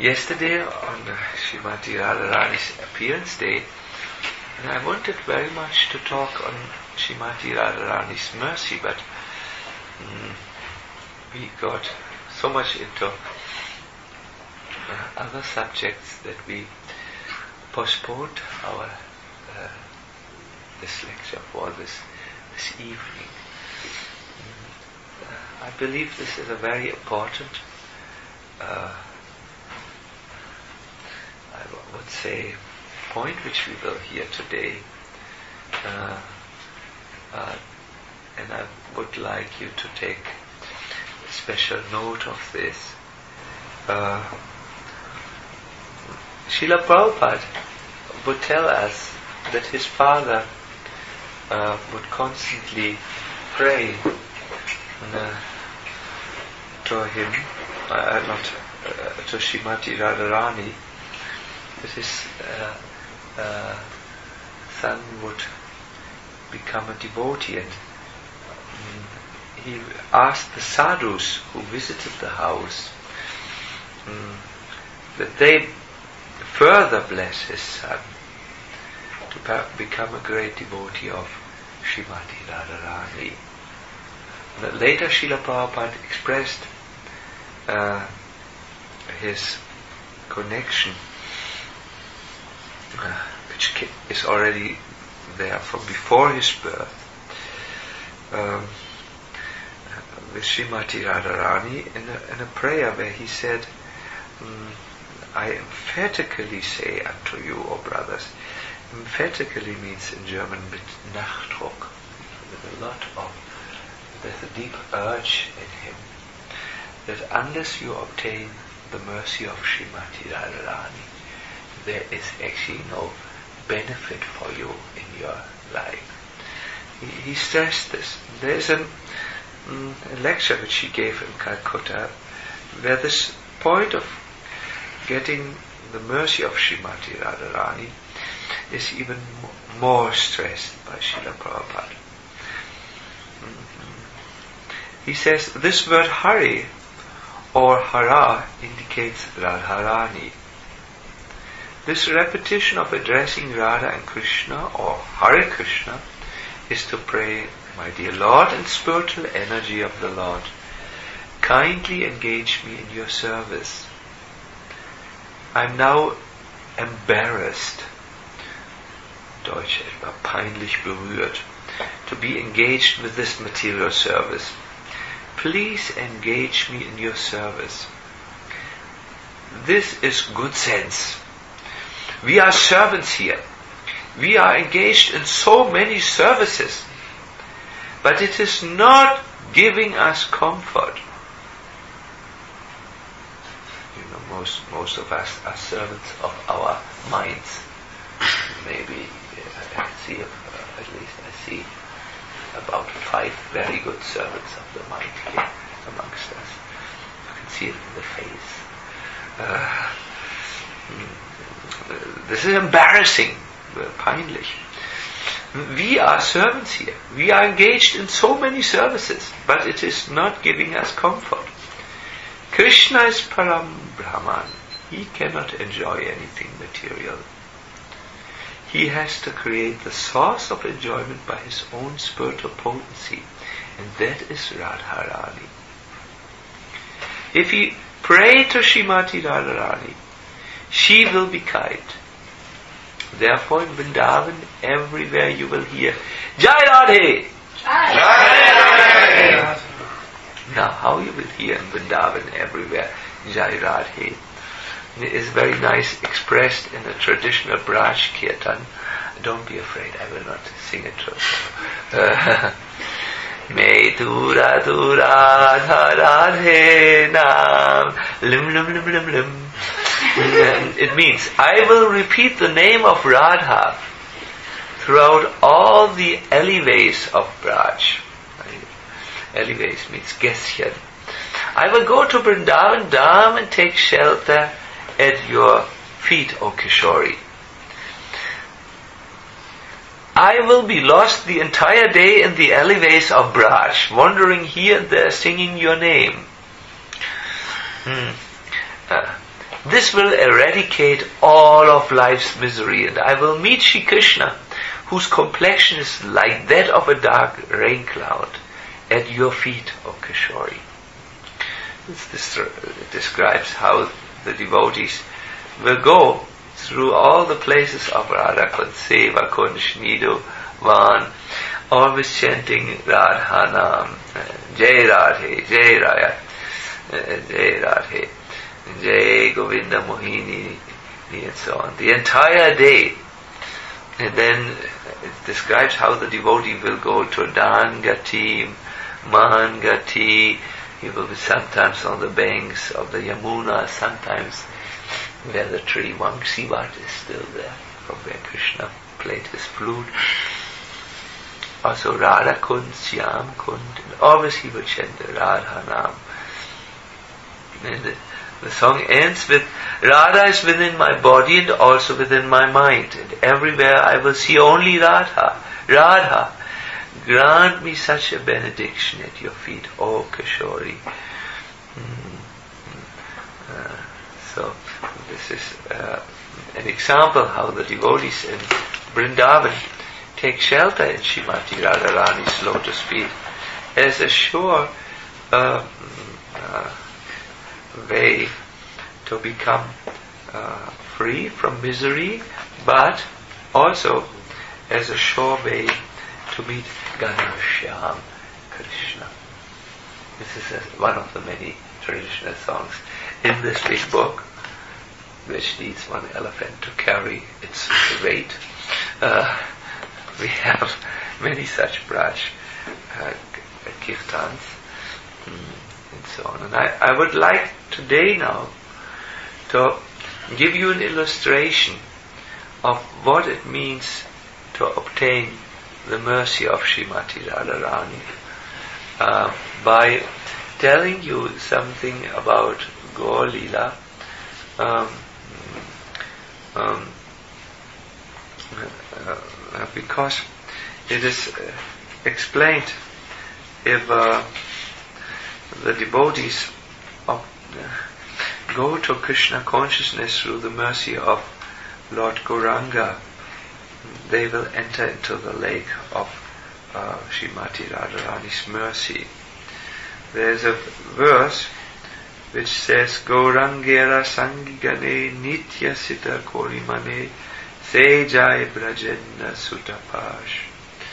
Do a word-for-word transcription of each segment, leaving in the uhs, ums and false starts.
yesterday on Srimati Radharani's appearance day, and I wanted very much to talk on Srimati Radharani's mercy, but mm, we got so much into uh, other subjects that we postponed our uh, this lecture for this this evening. Mm, uh, I believe this is a very important, uh, I would say, point which we will hear today, uh, uh, and I would like you to take special note of this. Uh, Srila Prabhupada would tell us that his father uh, would constantly pray uh, to him, uh, not uh, to Srimati Radharani, that his uh, uh, son would become a devotee, and um, he asked the sadhus who visited the house um, that they further bless his son to pa- become a great devotee of Srimati Radharani. And later Srila Prabhupada expressed uh, his connection, uh, which is already there from before his birth, um, with Srimati Radharani in a, in a prayer where he said, um, I emphatically say unto you, O brothers. Emphatically means in German mit Nachdruck, with a lot of, there's a deep urge in him, that unless you obtain the mercy of Srimati Radharani, there is actually no benefit for you in your life. He, he stressed this. There is a, mm, a lecture which he gave in Calcutta where this point of getting the mercy of Srimati Radharani is even more stressed by Srila Prabhupada. Mm-hmm. He says, this word Hari or Hara indicates Radharani. This repetition of addressing Radha and Krishna or Hare Krishna is to pray, my dear Lord and spiritual energy of the Lord, kindly engage me in your service. I am now embarrassed, Deutsch etwa, peinlich berührt, to be engaged with this material service. Please engage me in your service. This is good sense. We are servants here. We are engaged in so many services, but it is not giving us comfort. You know, most most of us are servants of our minds. Maybe uh, I see, uh, at least I see about five very good servants of the mind here amongst us. You can see it in the face. Uh, this is embarrassing, peinlich. We are servants here. We are engaged in so many services, but it is not giving us comfort. Krishna is Param Brahman. He cannot enjoy anything material. He has to create the source of enjoyment by his own spiritual potency, and that is Radharani. If we pray to Srimati Radharani, she will be kind. Therefore in Vrindavan, everywhere you will hear Jai Radhe! Jai Radhe! Now how you will hear in Vrindavan everywhere Jai Radhe? It is very nice expressed in a traditional Braj Kirtan. Don't be afraid, I will not sing it to you. Me tura tura radhe nam lim lim lim lim lim. It means, I will repeat the name of Radha throughout all the alleyways of Braj. Alleyways means Gässchen. I will go to Vrindavan Dham and take shelter at your feet, O Kishori. I will be lost the entire day in the alleyways of Braj, wandering here and there, singing your name. Hmm. Uh, This will eradicate all of life's misery, and I will meet Shri Krishna, whose complexion is like that of a dark rain cloud, at your feet, O Kishori. This describes how the devotees will go through all the places of Radha Kund, Seva Kund, Shnido, Van, always chanting Radhanam, Jai Radhe, Jai Raya, Jai Radhe, Jai Govinda Mohini, and so on. The entire day. And then it describes how the devotee will go to Dangati, Mangati. He will be sometimes on the banks of the Yamuna, sometimes where the tree Vamsivat is still there, from where Krishna played his flute. Also Radha Kund, Syam Kund, and always he will chant the Radha Nam. And the, the song ends with, Radha is within my body and also within my mind, and everywhere I will see only Radha. Radha, grant me such a benediction at your feet, O Kishori. Mm. Uh, so, this is uh, an example how the devotees in Vrindavan take shelter in Srimati Radharani's lotus feet as a sure uh, uh, way to become uh, free from misery, but also as a sure way to meet Ghanshyam Krishna. This is a, one of the many traditional songs in this big book, which needs one elephant to carry its weight. Uh, we have many such braj uh, kirtans mm, and so on. And I, I would like today now to give you an illustration of what it means to obtain the mercy of Srimati Radharani uh, by telling you something about Gaur Leela, um, um, uh, because it is uh, explained if uh, the devotees of, uh, go to Krishna consciousness through the mercy of Lord Gauranga, they will enter into the lake of uh, Srimati Radharani's mercy. There is a verse which says, Gaurangera Sangigane Nitya Sita Korimane Se Jai Brajenna Sutapash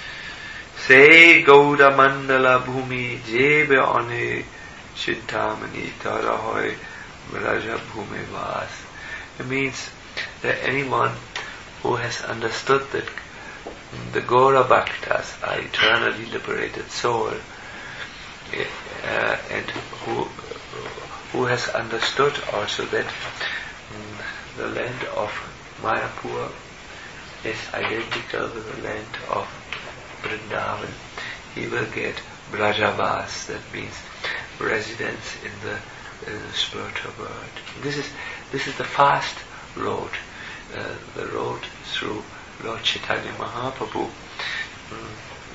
Se Gauda Mandala Bhumi Jebe One Chintamani Tarahoy Braja Bhume Vas. It means that anyone who has understood that the Gaura Bhaktas are eternally liberated soul, uh, and who who has understood also that um, the land of Mayapur is identical with the land of Vrindavan, he will get Brajavas, that means residence in the, in the spiritual world. This is this is the fast road. Uh, the road through Lord Chaitanya Mahaprabhu, um,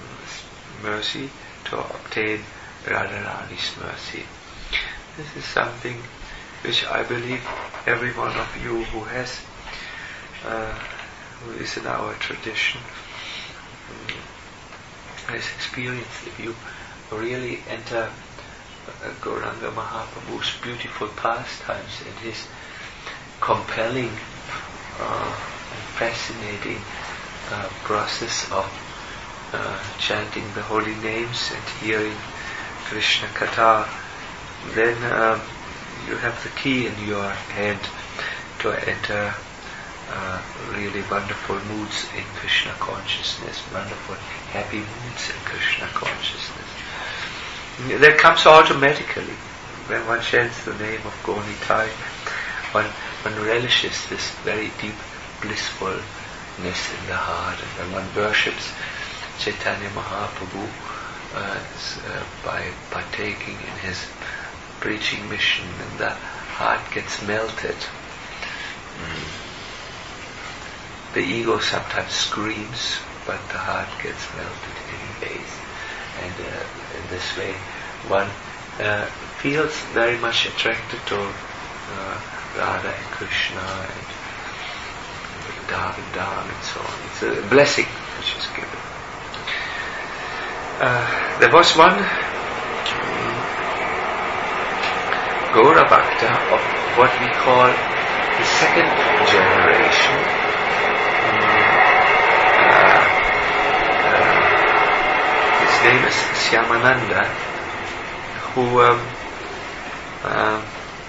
mercy to obtain Radharani's mercy. This is something which I believe every one of you who has, uh, who is in our tradition, um, has experienced. If you really enter uh, Gauranga Mahaprabhu's beautiful pastimes and his compelling Uh, fascinating uh, process of uh, chanting the holy names and hearing Krishna Katha, then uh, you have the key in your hand to enter uh, really wonderful moods in Krishna consciousness, wonderful happy moods in Krishna consciousness. That comes automatically when one chants the name of Gaunitai. One, one relishes this very deep blissfulness in the heart, and when one worships Chaitanya Mahaprabhu uh, uh, by partaking in his preaching mission, and the heart gets melted. Mm. The ego sometimes screams, but the heart gets melted anyways. And uh, in this way, one uh, feels very much attracted to uh, Radha and Krishna and Vrindavan Dham and so on. It's a blessing which is given. Uh, there was one Gaura Bhakta of what we call the second generation. Uh, uh, his name is Shyamananda, who um, uh,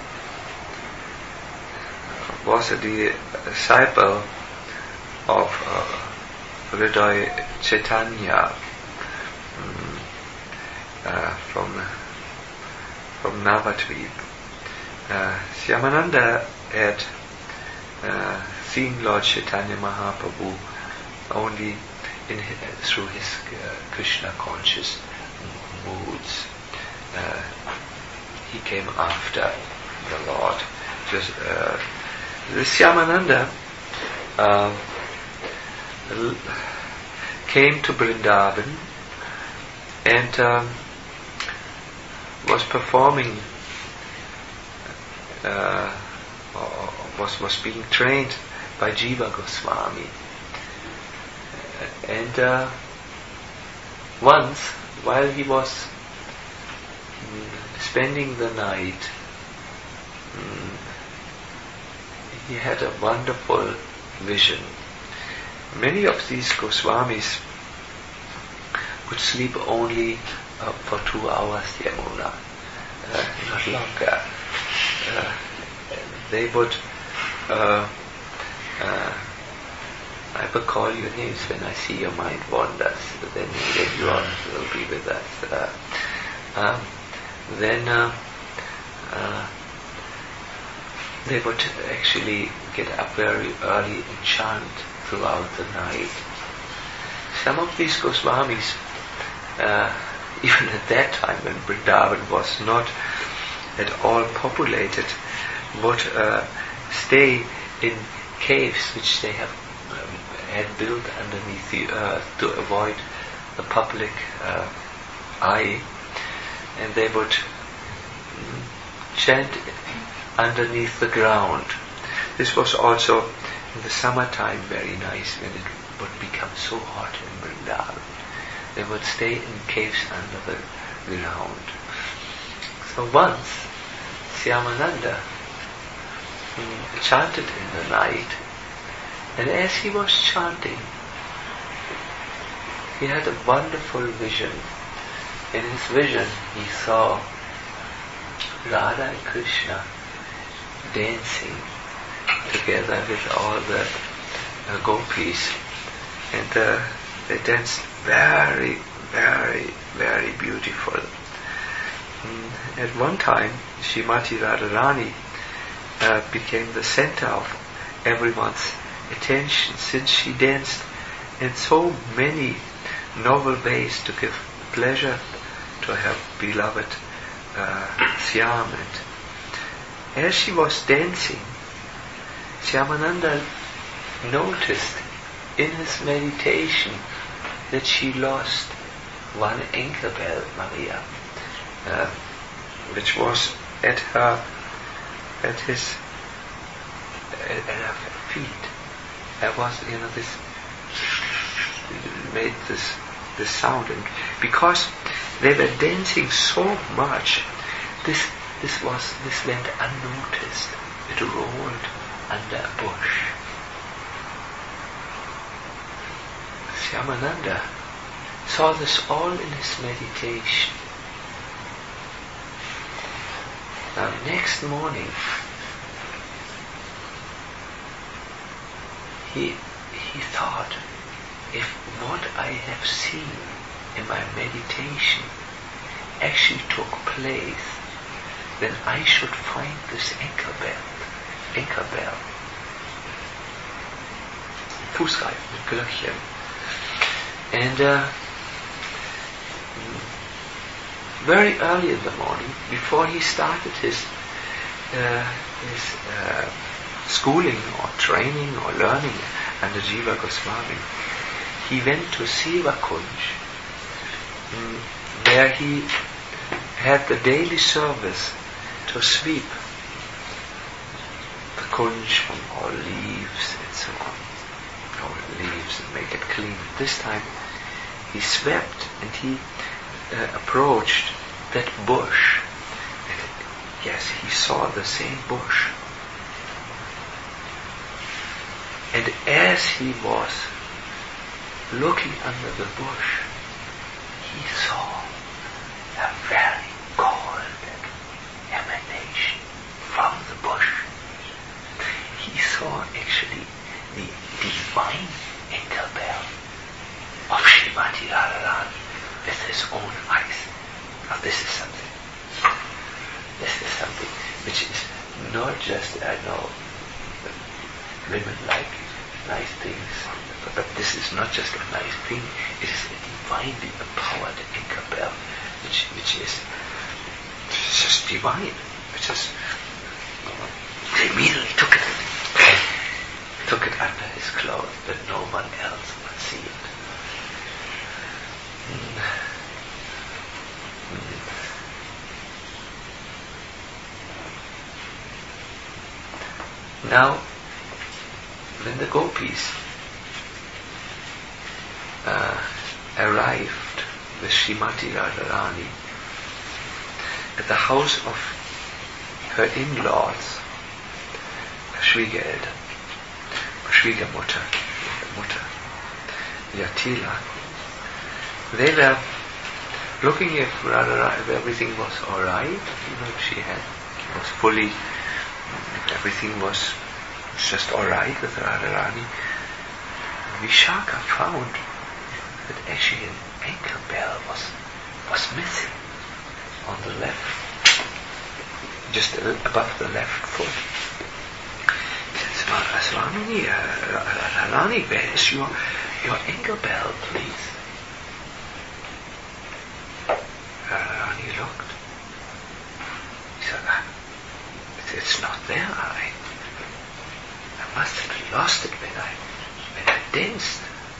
was a disciple of uh, Hriday Chaitanya um, uh, from from Navadvip. Uh, Shyamananda had uh, seen Lord Chaitanya Mahaprabhu only in his, through his uh, Krishna conscious moods. Uh, he came after the Lord. Just uh, this Shyamananda uh, l- came to Vrindavan and um, was performing. Uh, was was being trained by Jiva Goswami, and uh, once while he was mm, spending the night, mm, he had a wonderful vision. Many of these Goswamis could sleep only uh, for two hours, Yamuna, uh, not longer. Uh, they would uh, uh, I will call your names when I see your mind wanders, then later on will be with us. Uh, um, then uh, uh, they would actually get up very early and chant throughout the night. Some of these Goswamis, uh, even at that time when Vrindavan was not at all populated, would uh, stay in caves which they have um, had built underneath the earth to avoid the public uh, eye, and they would mm, chant underneath the ground. This was also in the summertime very nice when it would become so hot in Vrindavan. They would stay in caves under the ground. So once Shyamananda mm, chanted in the night, and as he was chanting, he had a wonderful vision. In his vision, he saw Radha and Krishna dancing together with all the uh, gopis, and uh, they danced very, very, very beautiful. Mm, at one time, Srimati Radharani uh, became the center of everyone's attention, since she danced in so many novel ways to give pleasure to her beloved uh, Syam. And as she was dancing, Shyamananda noticed in his meditation that she lost one ankle bell, Maria, uh, which was at her, at his, at, at her feet. There was, you know, this made this this sound, and because they were dancing so much, this this was this went unnoticed. It rolled under a bush. Shyamananda saw this all in his meditation. Now next morning, he he thought, if what I have seen in my meditation actually took place, then I should find this ankle bell. Ankle bell. Fußreifen mit Glöckchen. And uh, very early in the morning, before he started his uh, his uh, schooling or training or learning under Jiva Goswami, he went to Seva Kunj, um, where he had the daily service to sweep kunj from all leaves and so on. All leaves and make it clean. This time he swept and he uh, approached that bush. And yes, he saw the same bush. And as he was looking under the bush, he saw a very cold emanation from the bush. He saw actually the divine ankle bell of Srimati Radharani with his own eyes. Now this is something. This is something which is not just, I know, women like nice things, but this is not just a nice thing, it is a divinely empowered ankle bell, which, which is just divine, which is, he immediately took it, took it under his clothes, but no one else would see it. Mm. Mm. Now, when the gopis uh, arrived with Srimati Radharani at the house of her in-laws, Schwiegereltern, Schwiegermutter, Mutter, Yatila, they were looking if Radharani, if everything was all right. You know, she had was fully, everything was just all right with Radharani. Vishaka found that actually an ankle bell was was missing on the left, just above the left foot. He said, Swamini, Radharani, where is your your ankle bell, please? Radharani looked. He said, it's, it's not there. I I must have lost it when I when I danced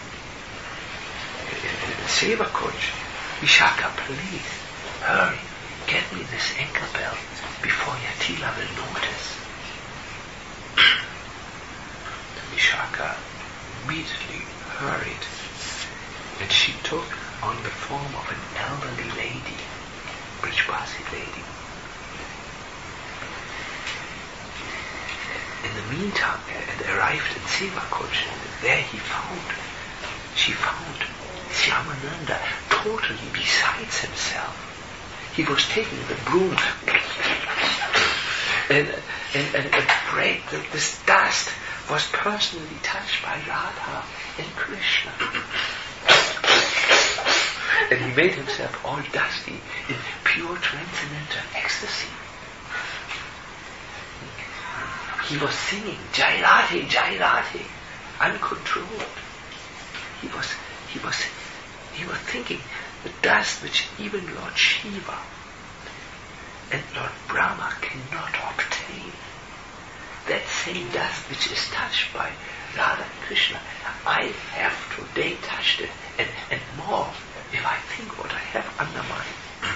in, in the Seva coach. Vishaka, please, hurry, get me this ankle bell before Yatila will notice. Vishaka immediately hurried, and she took on the form of an elderly lady, Brijbasi lady. In the meantime, and arrived in Sevakuch, and there he found, she found Shyamananda totally besides himself. He was taking the broom and and and, and prayed that this dust was personally touched by Radha and Krishna. And he made himself all dusty in pure transcendental ecstasy. He was singing Jai Radhe, Jai Radhe, uncontrolled. He was, he was, he was thinking the dust which even Lord Shiva and Lord Brahma cannot obtain. That same dust which is touched by Radha and Krishna, I have today touched it, and, and more if I think what I have under my.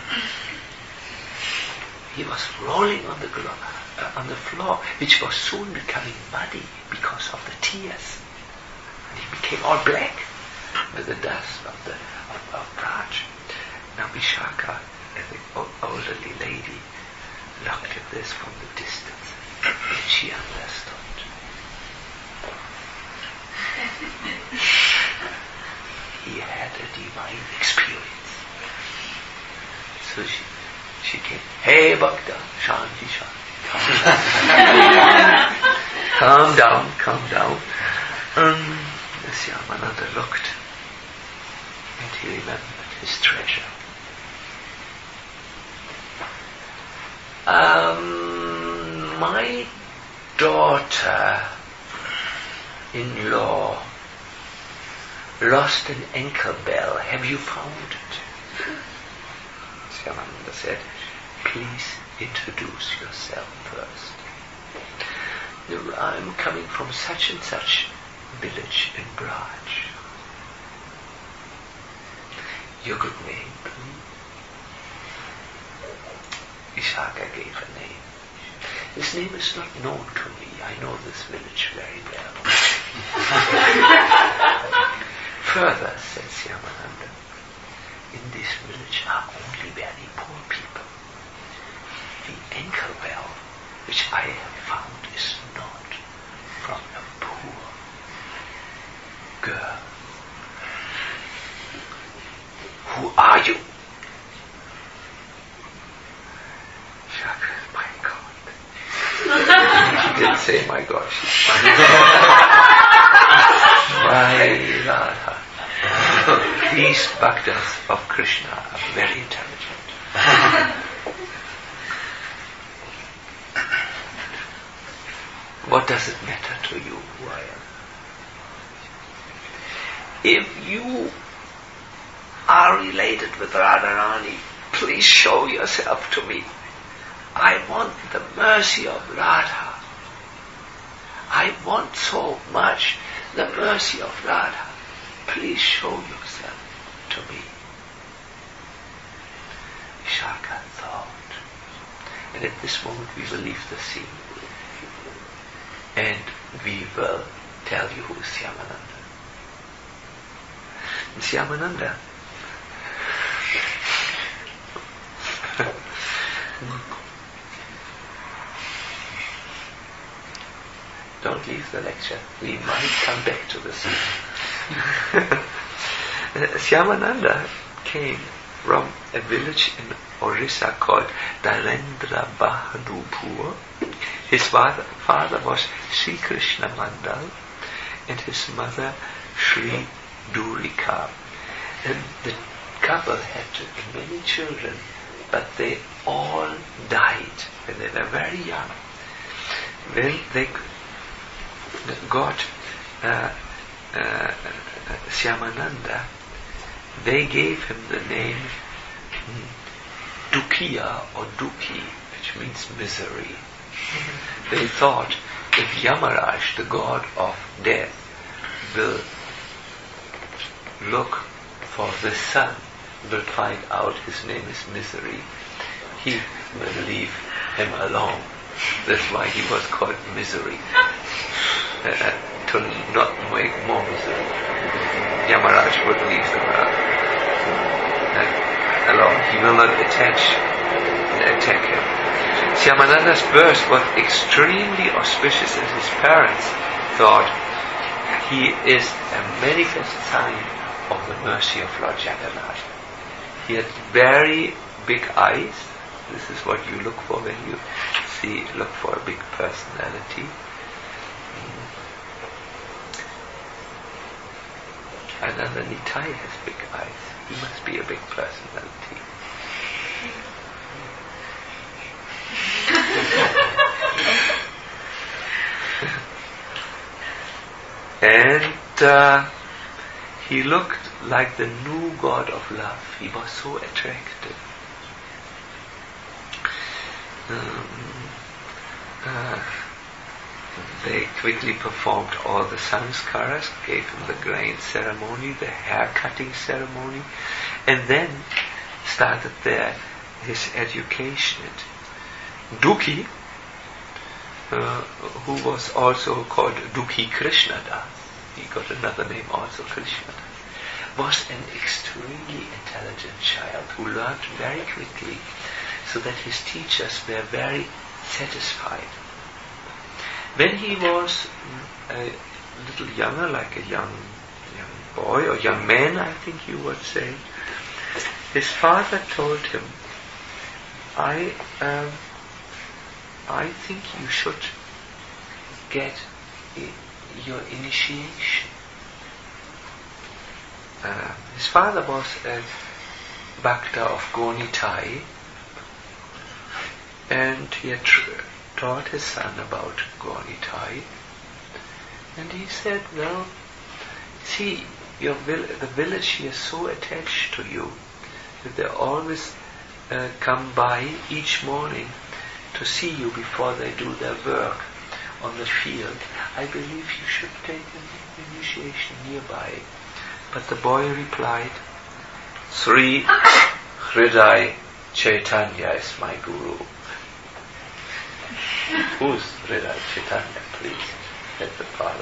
He was rolling on the glo- uh, on the floor, which was soon becoming muddy because of the tears, and he became all black with the dust of the of, of Braj. Now Vishaka, the elderly lady, looked at this from the distance, and she understood. He had a divine experience. So she, she came, hey Bhakta, Shanti, Shanti, calm down, calm down. Um, Shyamananda looked, and he remembered his treasure. Um, my daughter-in-law lost an ankle bell. Have you found it? Shyamananda said, please introduce yourself first. I'm coming from such and such village in Braj. Your good name, please. Vishaka gave a name. His name is not known to me. I know this village very well. Further, said Shyamananda, in this village are only very poor people. The ankle well which I have found is not from a poor girl. Who are you? Shaka, my God. She didn't say my God, she's fine. My Radha. These bhaktas of Krishna are very intelligent. What does it matter to you who I am? If you are related with Radharani, please show yourself to me. I want the mercy of Radha. I want so much the mercy of Radha. Please show yourself to me. Vishaka thought. And at this moment we will leave the scene. And we will tell you who is Shyamananda. And Shyamananda don't leave the lecture. We might come back to the scene. Shyamananda came from a village in Orissa called Darendra Bahadurpur. His father, father was Sri Krishna Mandal and his mother Sri Durika. And the couple had many children, but they all died when they were very young. When they got uh, uh, Shyamananda, they gave him the name Dukiya or Duki, which means misery. They thought if Yamaraj, the god of death, will look for the son, will find out his name is misery, he will leave him alone. That's why he was called misery. Uh, to not make more misery. Yamaraj would leave him uh, alone. He will not attach and attack him. Shyamananda's birth was extremely auspicious, and his parents thought he is a manifest sign of the mercy of Lord Jagannath. He had very big eyes. This is what you look for when you see, look for a big personality. Ananda Nitai has big eyes. He must be a big personality. And uh, he looked like the new god of love. He was so attractive. Um, uh, they quickly performed all the sanskaras, gave him the grain ceremony, the hair cutting ceremony, and then started their his education. Duki, uh, who was also called Duki Krishnadas, he got another name also, Krishnadas, was an extremely intelligent child who learned very quickly, so that his teachers were very satisfied. When he was a little younger, like a young young boy or young man, I think you would say, his father told him, I um, I think you should get I- your initiation. Uh, his father was a Bhakta of Gonitai, and he had tr- taught his son about Gonitai, and he said, well, see, your vill- the village here is so attached to you that they always uh, come by each morning to see you before they do their work on the field. I believe you should take an initiation nearby. But the boy replied, Sri Hridai Chaitanya is my guru. Who's Hridaya Chaitanya, please? Said the father.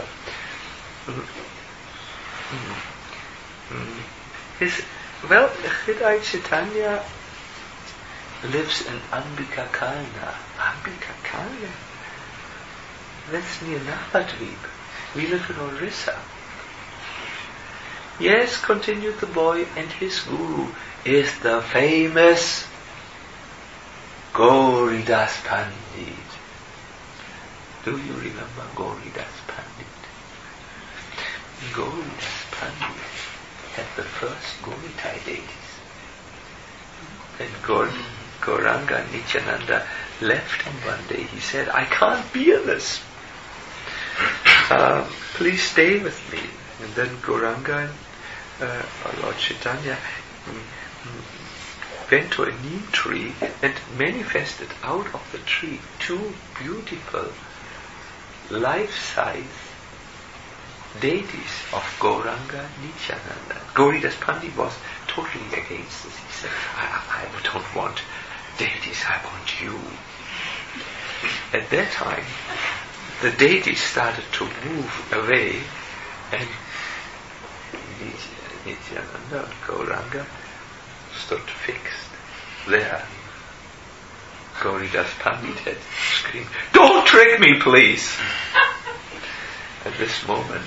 His, well, Hridaya Chaitanya lives in Ambika Kalna. Ambika Kalna? That's near Navadvip. We live in Orissa. Yes, continued the boy, and his guru is the famous Gauridas Pandit. Do you remember Gauridas Pandit? Gauridas Pandit had the first Gauritai deities. And Gaur, Gauranga Nityananda left him one day. He said, I can't bear this. Uh, please stay with me. And then Gauranga, uh, Lord Chaitanya, went to a neem tree and manifested out of the tree two beautiful life-size deities of Gauranga Nityananda. Gauridas Pandit was totally against this. He said, I, I don't want deities, I want you. At that time, the deities started to move away, and Nityananda and Gauranga stood fixed there. Gauridas Pandit had screamed, don't trick me, please! At this moment,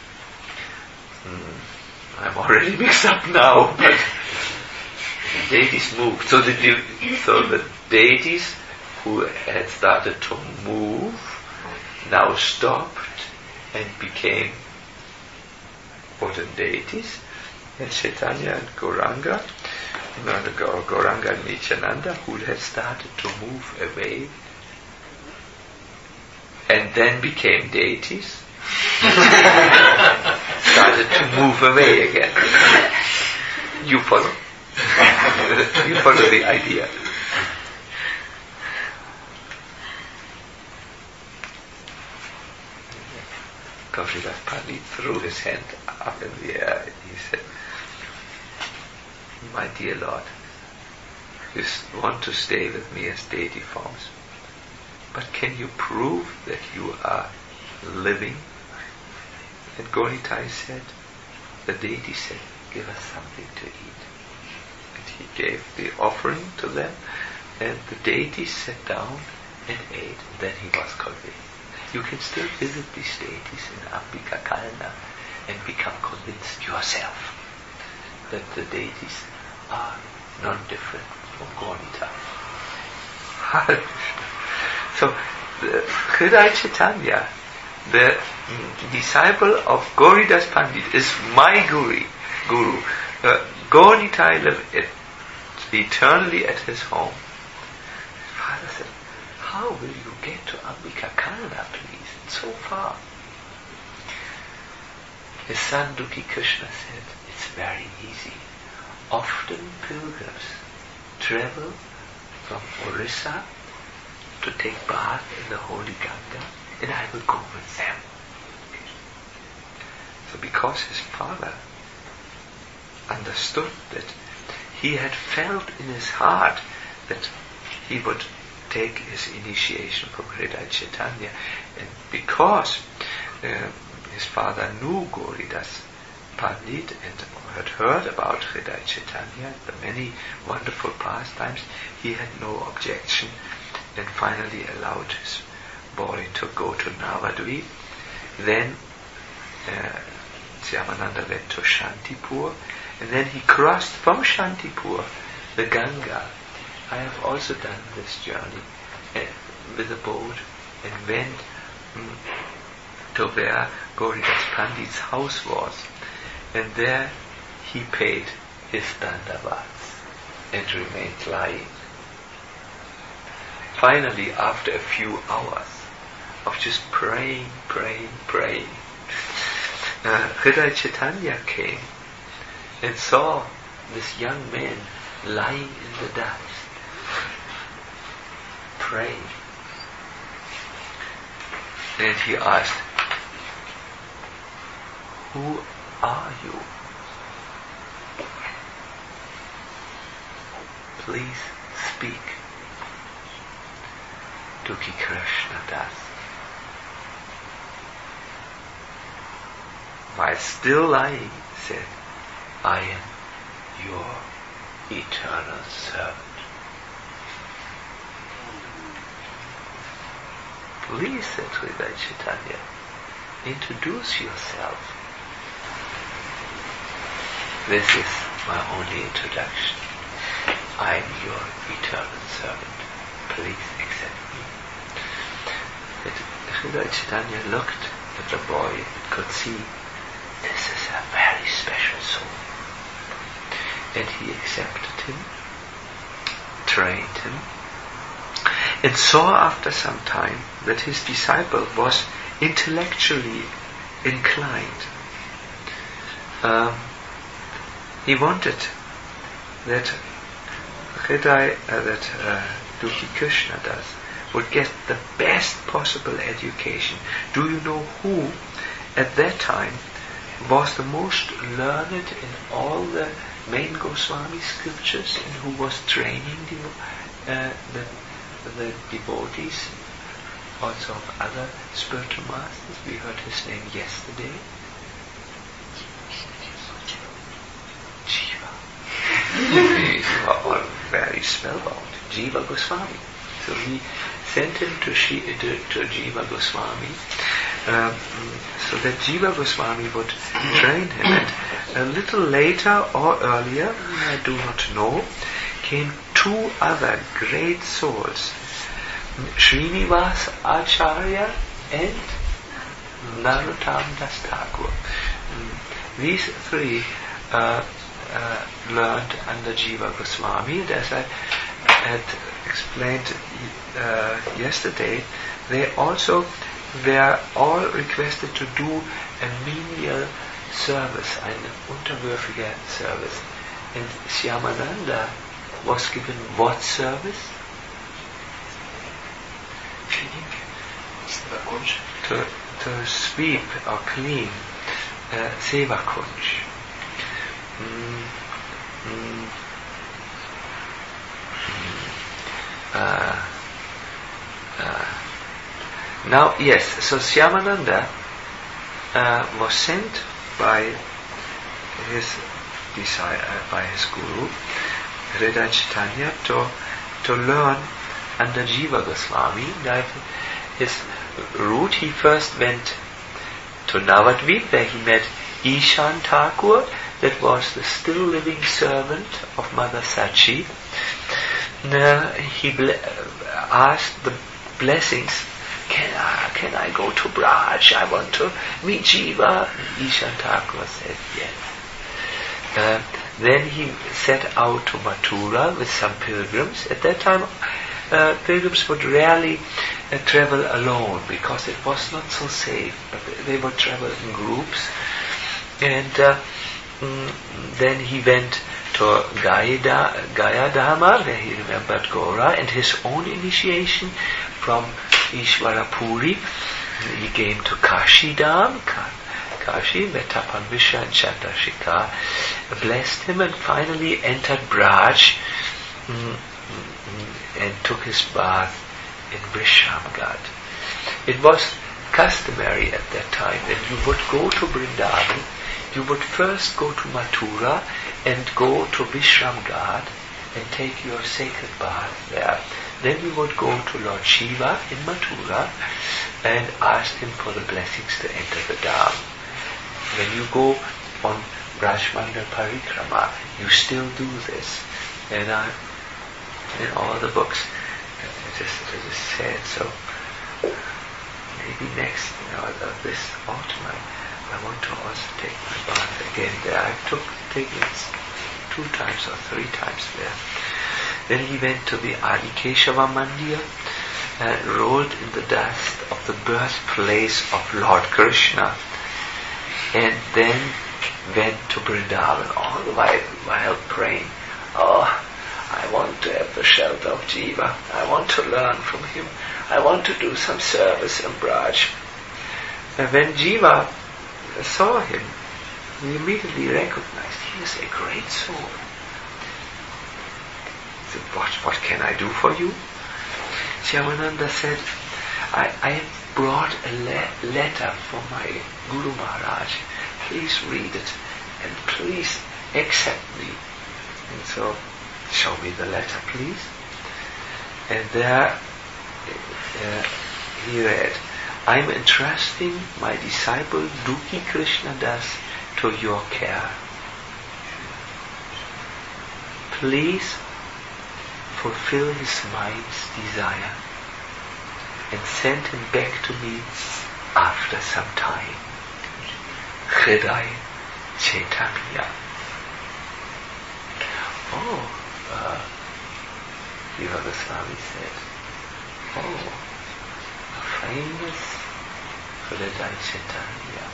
hmm, I'm already mixed up now, but the deities moved. So the, so the deities who had started to move now stopped and became wooden deities. And Chaitanya and Gauranga, no, the Gauranga and Nityananda, who had started to move away and then became deities, started to move away again. You follow? You follow the idea? Gauridas Pandit threw his hand up in the air and he said, my dear Lord, you want to stay with me as deity forms, but can you prove that you are living? And Gauritai said, the deity said, give us something to eat. And he gave the offering to them, and the deity sat down and ate, and then he was convinced. You can still visit these deities in Ambika Kalna and become convinced yourself that the deities are non-different from Gaurita. So, the Hridaya Chaitanya, the disciple of Gauridas Pandit, is my guru. guru. Uh, Gauritai lived eternally at his home. His father said, how will you get to Ambika Kalna, please? It's so far. His son Dukhi Krishna said, it's very easy. Often pilgrims travel from Orissa to take bath in the holy Ganga, and I will go with them. So because his father understood that he had felt in his heart that he would take his initiation from Hridaya Chaitanya, and because uh, his father knew Gauridas Pandit and had heard about Hridaya Chaitanya, the many wonderful pastimes, he had no objection and finally allowed his boy to go to Navadvip. Then uh, Shyamananda went to Shantipur, and then he crossed from Shantipur the Ganga. I have also done this journey uh, with a boat and went um, to where Gauridas Pandit's house was, and there he paid his dandavats and remained lying. Finally, after a few hours of just praying, praying, praying, uh, Hridaya Chaitanya came and saw this young man lying in the dust, praying. And he asked, who are you? Please speak. Dukhi Krishna Das. While still lying, said, I am your eternal servant. Please, said Hridaya Chaitanya, introduce yourself. This is my only introduction. I am your eternal servant. Please accept me. But Hridaya Chaitanya looked at the boy and could see this is a very special soul. And he accepted him, trained him, and saw after some time that his disciple was intellectually inclined. Um, he wanted that Hridaya, uh, that uh, Dukhi Krishna Das would get the best possible education. Do you know who at that time was the most learned in all the main Goswami scriptures and who was training the, uh, the, the devotees also of other spiritual masters? We heard his name yesterday. Jiva. These were all very spellbound. Jiva Goswami. So he sent him to, Shi, to, to Jiva Goswami, um, so that Jiva Goswami would train him. And a little later or earlier, I do not know, came two other great souls, Srinivas Acharya and Narottam Das Thakur. These three uh, uh, learned under Jiva Goswami, and as I had explained uh, yesterday, they also were all requested to do a menial service, eine unterwürfige service. And Shyamananda was given what service? To, to sweep or clean uh, Seva Kunj. Mm, mm, uh, uh, now, yes, so Shyamananda uh, was sent by his desire, uh, by his guru, Hridaya Chaitanya, to, to learn under Jiva Goswami. Now, his route, he first went to Navadvip, where he met Ishan Thakur, that was the still living servant of Mother Sachi. Uh, he ble- asked the blessings, can I, can I go to Braj? I want to meet Jiva. Ishan Thakur said yes. Uh, then he set out to Mathura with some pilgrims. At that time, uh, pilgrims would rarely uh, travel alone because it was not so safe. But they would travel in groups. And uh, mm, then he went to Gayada, Gayadhama, where he remembered Gaura, and his own initiation from Ishwarapuri. He came to Kashidam, Kashi, met Tapanvisha and Chandashika, blessed him, and finally entered Braj mm, and took his bath in Vishramgad. It was customary at that time that you would go to Vrindavan, you would first go to Mathura and go to Vishramgad and take your sacred bath there. Then you would go to Lord Shiva in Mathura and ask him for the blessings to enter the Dham. When you go on Brajmandal Parikrama, you still do this. And I, in all the books, it is, it is said. So maybe next, you know, this autumn, I, I want to also take my bath again there. I took taken it two times or three times there. Then he went to the Adikeshava Mandir and rolled in the dust of the birthplace of Lord Krishna, and then went to Vrindavan all the while, while praying, oh, I want to have the shelter of Jiva, I want to learn from him, I want to do some service in Braj. And when Jiva saw him, he immediately recognized he is a great soul. He said, what, what can I do for you? Shyamananda said, I, I have brought a le- letter from my Guru Maharaj. Please read it and please accept me. And so, show me the letter, please. And there uh, he read, I am entrusting my disciple Dukhi Krishnadas to your care. Please fulfill his mind's desire and send him back to me after some time. Hriday Chaitanya. Oh, uh, Jiva Goswami said, oh, a famous Hriday Chaitanya.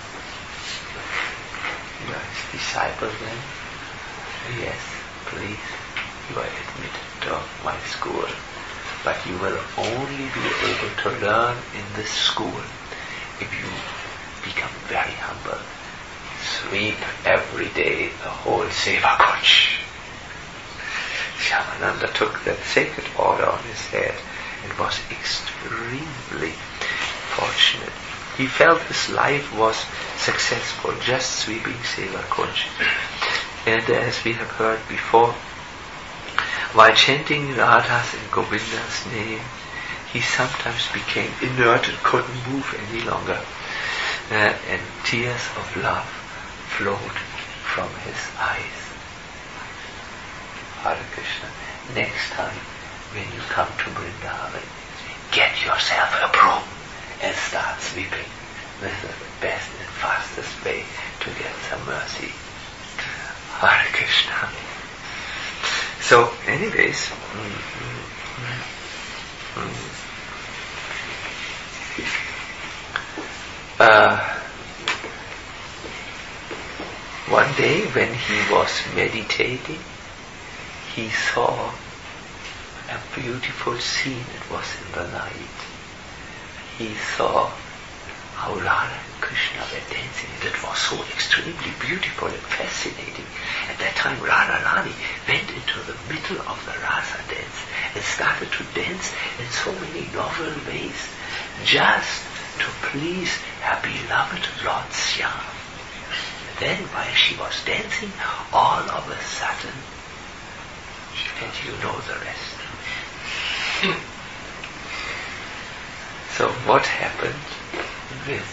You are his disciple then? Yes, please, you are admitted to my school. But you will only be able to learn in this school if you become very humble. Sweep every day the whole Seva Kunj. Shyamananda took that sacred order on his head and was extremely fortunate. He felt his life was successful, just sweeping Seva Kunj. And as we have heard before, while chanting Radha's and Govinda's name, he sometimes became inert and couldn't move any longer. Uh, and tears of love flowed from his eyes. Hare Krishna. Next time when you come to Vrindavan, get yourself a broom and start sweeping. This is the best and fastest way to get some mercy. Hare Krishna. So, anyways, mm, mm, mm, uh, one day when he was meditating, he saw a beautiful scene. It was in the night. He saw how Radha and Krishna were dancing. It was so extremely beautiful and fascinating. At that time, Radharani went into the middle of the Rasa dance and started to dance in so many novel ways, just to please her beloved Lord Syam. Then, while she was dancing, all of a sudden, and you know the rest. So, what happened with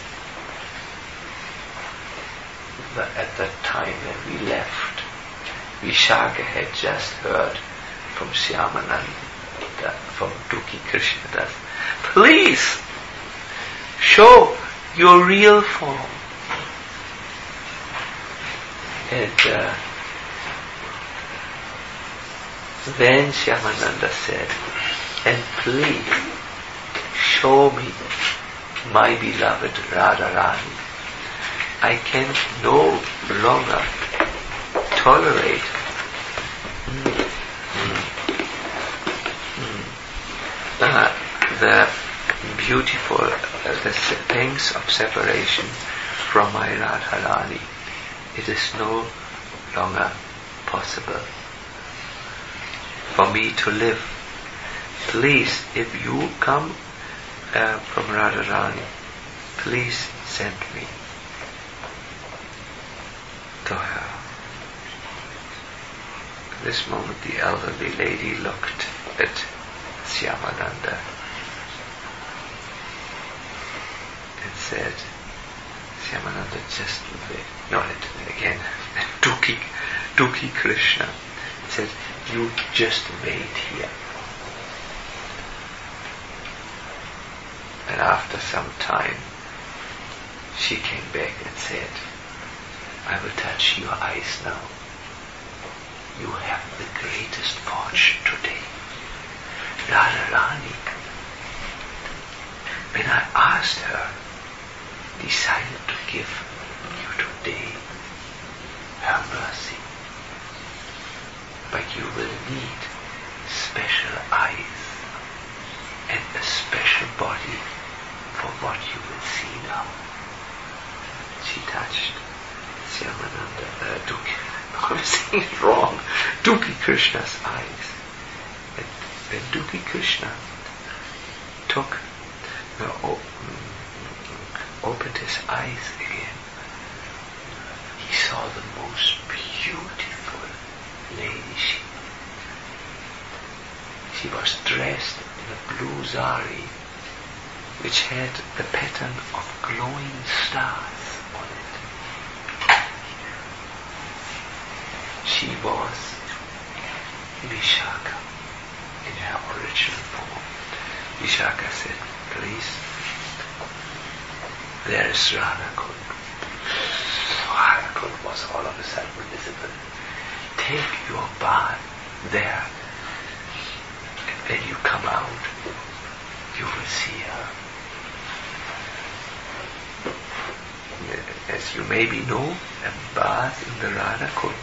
the, at the time when we left, Vishaka had just heard from Shyamananda, from Dukhi Krishnadas, please show your real form. And uh, then Shyamananda said, and please show me my beloved Radharani. I can no longer tolerate mm, mm, mm, uh, the beautiful, uh, the pangs of separation from my Radharani. It is no longer possible for me to live. Please, if you come uh, from Radharani, please send me to her. At this moment the elderly lady looked at Shyamananda and said, Shyamananda, just wait. No, again, Dukhi, Dukhi Krishna said, you just wait here. And after some time, she came back and said, I will touch your eyes now. You have the greatest fortune today. Radharani, when I asked her, decided to give you today her mercy. But you will need special eyes and a special body for what you will see now. She touched Shyamananda, uh, Dukhi, I'm saying it wrong, Dukhi Krishna's eyes. And when Dukhi Krishna took, uh, op- opened his eyes again, he saw the most beautiful lady. She, she was dressed in a blue sari, which had the pattern of glowing stars on it. She was Vishaka in her original form. Vishaka said, please, there is Radhakund. Radhakund was all of a sudden visible. Take your bath there, and when you come out, you will see her. As you maybe know, a bath in the Radhakund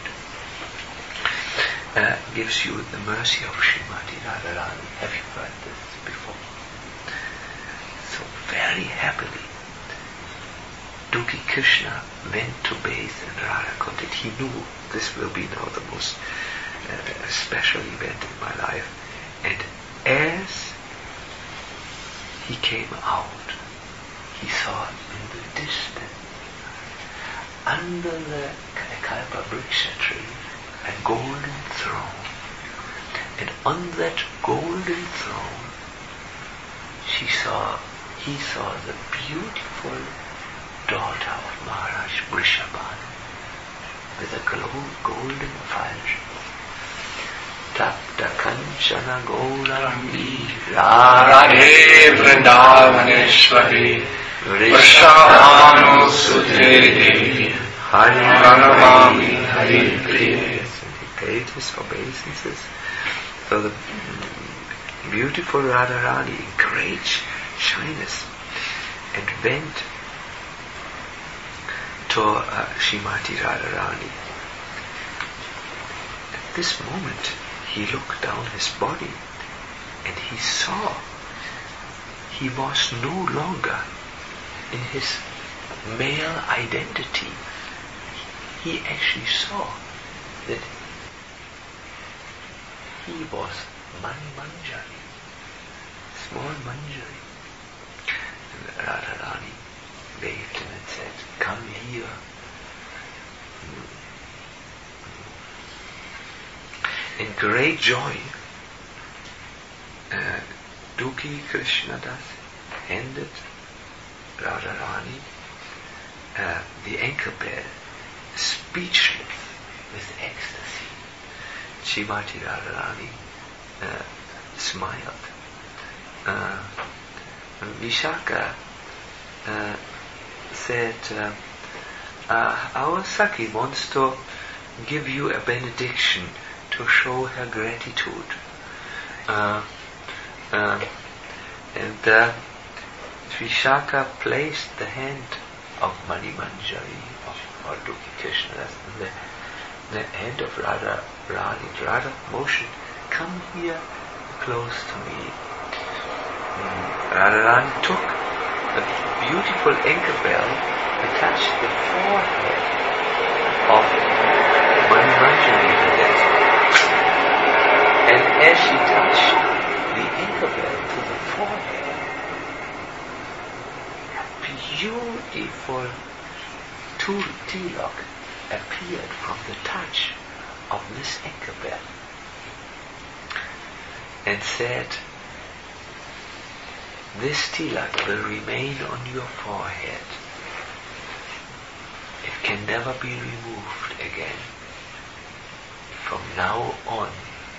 uh, gives you the mercy of Srimati Radharani. Have you heard this before? So very happily, Duki Krishna went to bathe in Radhakund, and he knew this will be now the most uh, special event in my life. And as he came out, he saw in the distance, under the Kalpa Vriksha tree, a golden throne. And on that golden throne, she saw, he saw the beautiful daughter of Maharaj Vrishabhanu with a glow, golden falchion. Tapta Kanchana Gaurangi Radhe Vrindavaneshwari Vrishabhanu Sute Devi Hari Pranamami Hari Priya. And he gave his obeisances. So the beautiful Radharani in great shyness and went to uh, Srimati Radharani. At this moment, he looked down his body and he saw he was no longer in his male identity. He actually saw that he was Mani Manjari, small Manjari. And Radharani waved him and said, come here. In great joy, uh, Duki Krishnadas handed Radharani uh, the ankle bell, speechless with ecstasy. Srimati Radharani uh, smiled. Uh, Vishaka uh, said, uh, uh, our Saki wants to give you a benediction to show her gratitude. Uh, uh, and uh, Vishaka placed the hand of Mani Manjari, of or Duki Krishna, in the, the hand of Radha Rani. Radha motioned, come here close to me. Mm. Radha Rani took a beautiful ankle bell and touched the forehead of Mani Manjari. And as she touched the ankle bell to the forehead, a beautiful tilak appeared from the touch of this ankle bell, and said, this tilak will remain on your forehead. It can never be removed again. From now on,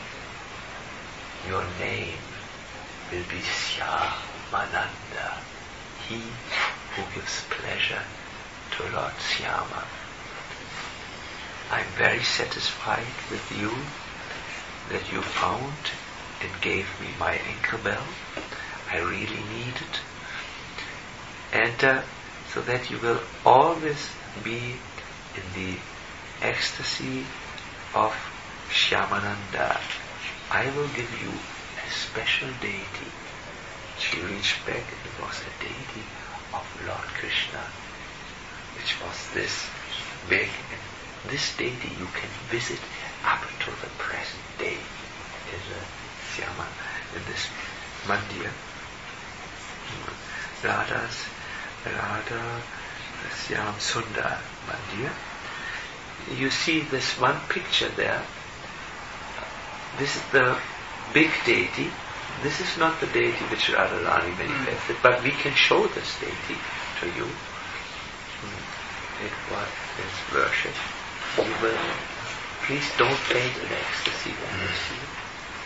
your name will be Syamananda, he who gives pleasure to Lord Syama. I'm very satisfied with you that you found and gave me my ankle bell. I really need it. And uh, so that you will always be in the ecstasy of Shyamananda, I will give you a special deity. She reached back, and it was a deity of Lord Krishna, which was this big. And this deity you can visit up to the present day in the Syama, in this mandir. Radha's Radha Syam Sundar Mandir. You see this one picture there. This is the big deity. This is not the deity which Radharani manifested, but we can show this deity to you. It was its worship. You will, please don't faint in ecstasy when you see it.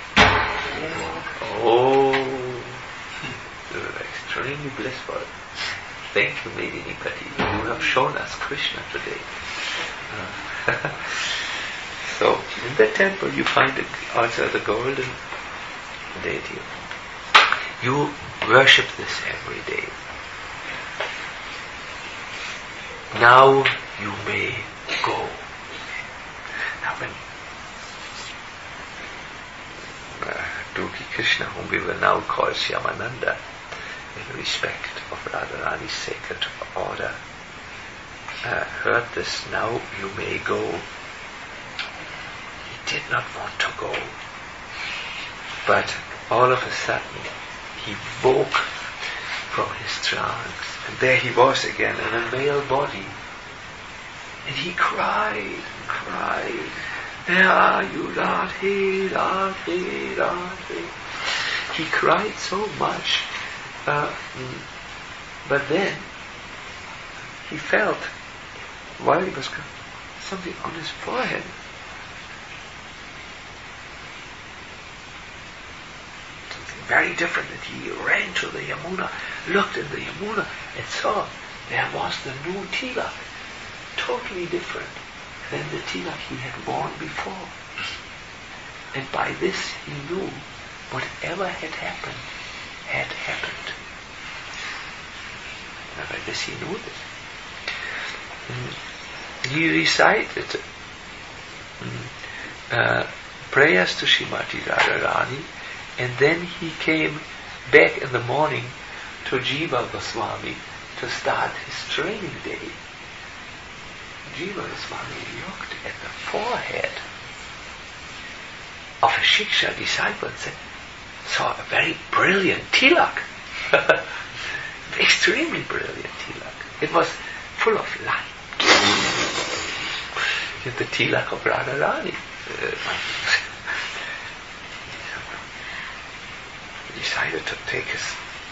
Oh, you're extremely blissful. Thank you, Medinipati. You have shown us Krishna today. Uh, so, in the temple you find also the golden deity. You worship this every day. Now you may go. Now when uh, Duki Krishna, whom we will now call Shyamananda, in respect of Radharani's sacred order, uh, heard this, now you may go. He did not want to go. But all of a sudden, he woke from his trance. And there he was again in a male body. And he cried and cried, "Where are you, Radhe, Radhe, Radhe?" He cried so much. Uh, but then, he felt, while he was crying, something on his forehead. Very different, and he ran to the Yamuna, looked in the Yamuna, and saw there was the new tilak, totally different than the tilak he had worn before. And by this he knew whatever had happened had happened. And by this he knew this. Mm. He recited mm, uh, prayers to Srimati Radharani. And then he came back in the morning to Jiva Goswami to start his training day. Jiva Goswami looked at the forehead of a Shiksha disciple and said, saw a very brilliant tilak. Extremely brilliant tilak. It was full of light. The tilak of Radharani. Decided to take his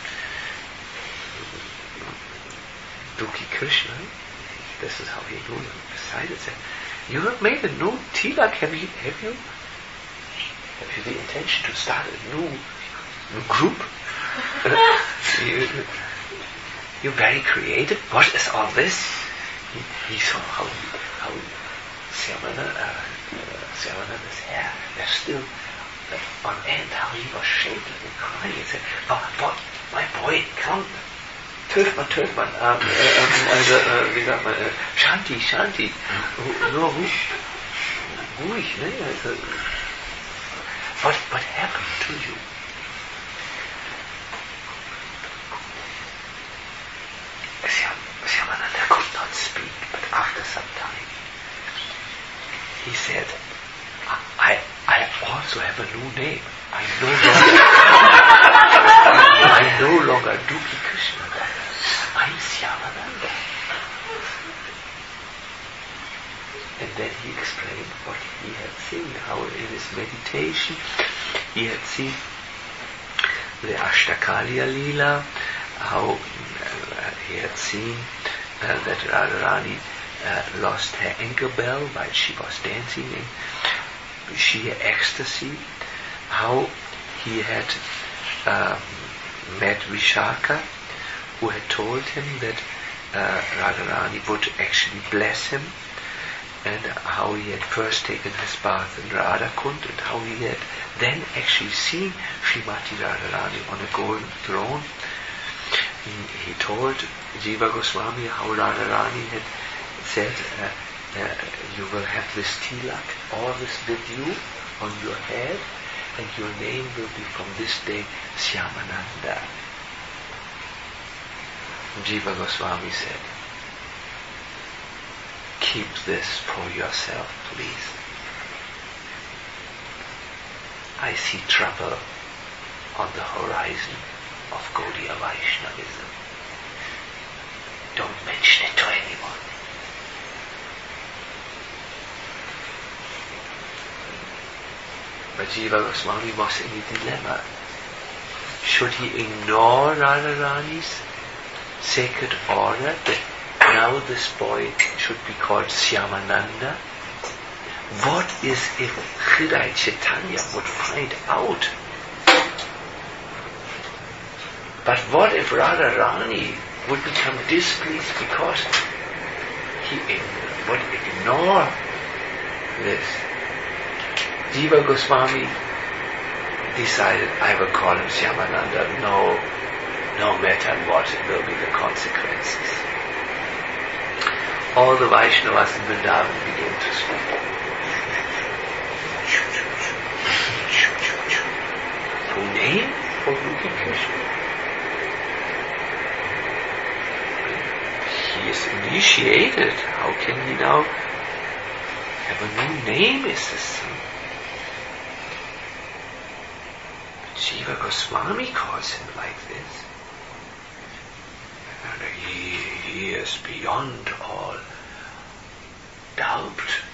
Duki Krishna. This is how he knew him. Decided, said, "You have made a new tilak. Have you? Have you? Have you the intention to start a new, new group? you, you're very creative. What is all this?" He, he saw how how Syamana, uh, uh, Syamananda's hair was still on end, how he was shaking and crying and said, "Oh, boy, my boy, come, Töfman, Töfman, um, um, also, uh, wie sagt man, uh, Shanti, Shanti, nur ruhig, ne? Also, what, what happened to you?" Syamananda could not speak, but after some time, he said, I, I also have a new name. I no longer, I no longer Duki Krishna. I'm Syamananda. And then he explained what he had seen, how in his meditation he had seen the Ashtakaliya Leela, how uh, he had seen uh, that Radharani uh, lost her ankle bell while she was dancing in sheer ecstasy, how he had uh, met Vishaka, who had told him that uh, Radharani would actually bless him, and how he had first taken his bath in Radhakund, and how he had then actually seen Srimati Radharani on a golden throne. He told Jiva Goswami how Radharani had said, uh, Uh, you will have this tilak, all this with you on your head, and your name will be from this day Shyamananda. Jiva Goswami said, "Keep this for yourself, please. I see trouble on the horizon of Gaudiya Vaishnavism." mention it to anyone. But Jiva Goswami was in a dilemma. Should he ignore Radharani's sacred order that now this boy should be called Syamananda? What is if Hridaya Chaitanya would find out? But what if Radharani would become displeased because he would ignore this? Jiva Goswami decided, I will call him Syamananda, no, no matter what will be the consequences. All the Vaishnavas in Vrindavan began to speak. No name for Ruki Krishna. He is initiated. How can he now have a new name? Is this? Jiva Goswami calls him like this. And he, he is beyond all doubt.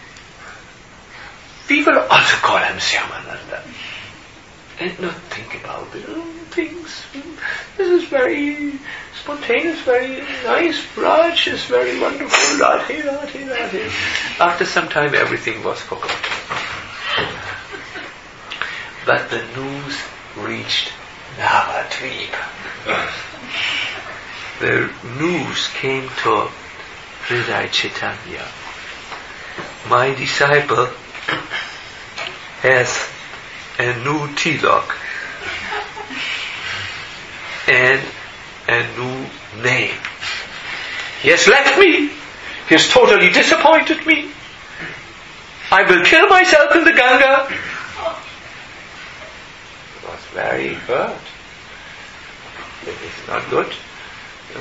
We will also call him Syamananda. And not think about the things. This is very spontaneous, very nice. Raj is very wonderful. Radhe, Radhe, Radhe. After some time, everything was forgotten. But the news reached Navadvip. The news came to Hridaya Chaitanya. My disciple has a new tilak and a new name. He has left me. He has totally disappointed me. I will kill myself in the Ganga. He was very hurt. It is not good. Uh,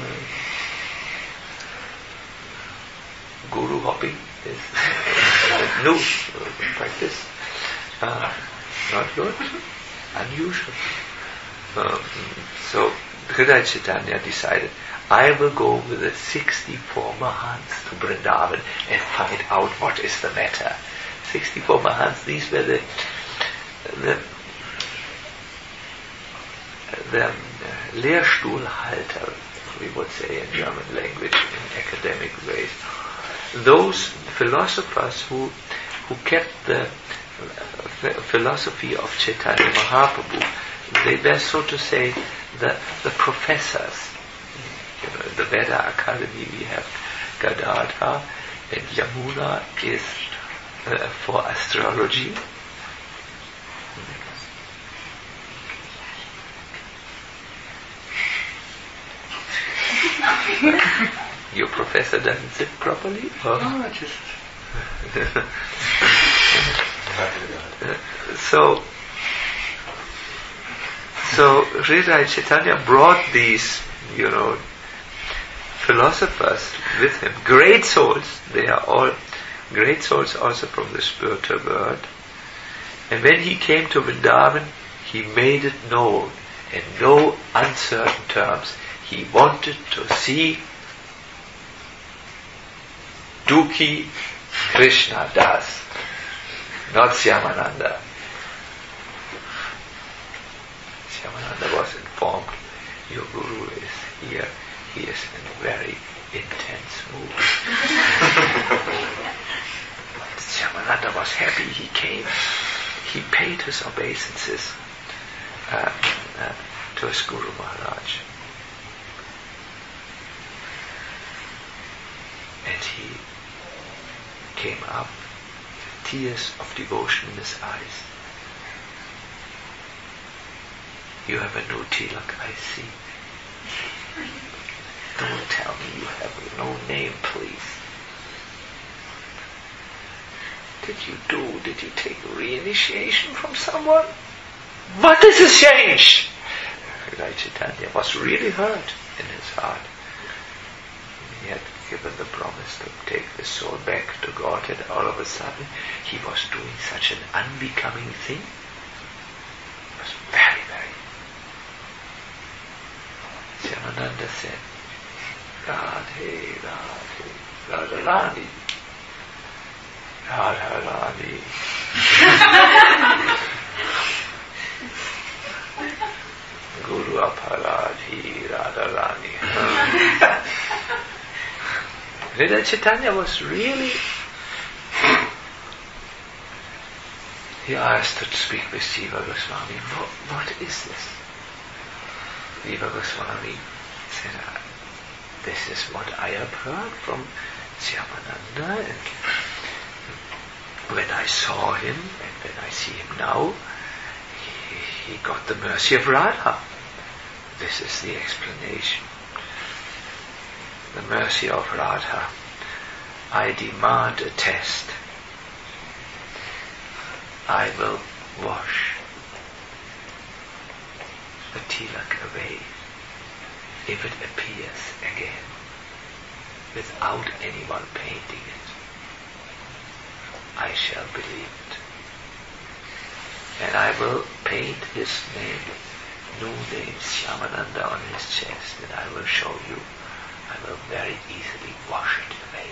guru hopping is uh, new uh, practice. Uh, not good. Unusual. Um, so Hridaya Chaitanya decided, I will go with the sixty-four Mahants to Vrindavan and find out what is the matter. sixty-four Mahants, these were the the, the uh, Lehrstuhlhalter, we would say in German language, in academic ways. Those philosophers who who kept the uh, philosophy of Chaitanya Mahaprabhu, they were, so to say, the, the professors. You know, in the Veda Academy we have Gadadhar, and Yamuna is uh, for astrology. Your professor doesn't sit properly? Or? No, just... so, so Hridaya Chaitanya brought these, you know, philosophers with him. Great souls. They are all great souls also from the spiritual world. And when he came to Vrindavan, he made it known in no uncertain terms. He wanted to see Dukhi Krishna Das, not Syamananda. Syamananda was informed, your guru is here, he is in a very intense mood. Syamananda was happy, he came, he paid his obeisances uh, uh, to his Guru Maharaj. And he came up, tears of devotion in his eyes. You have a new tilak, I see. Don't tell me you have no name, please. Did you do, did you take reinitiation from someone? What is this change? Hridaya Chaitanya was really hurt in his heart. He had given the promise to take the soul back to God, and all of a sudden he was doing such an unbecoming thing. It was very, very... Syamananda said, Radhe, Radhe, Radharani, Radharani. Guru Aparadhi, Radharani. Hridaya Chaitanya was really, he asked to speak with Jiva Goswami, what, what is this? Jiva Goswami said, this is what I have heard from Shyamananda, and when I saw him and when I see him now, he, he got the mercy of Radha. This is the explanation. The mercy of Radha. I demand a test. I will wash the tilak away if it appears again without anyone painting it. I shall believe it. And I will paint his name, new name, Shyamananda, on his chest, and I will show you. I will very easily wash it away.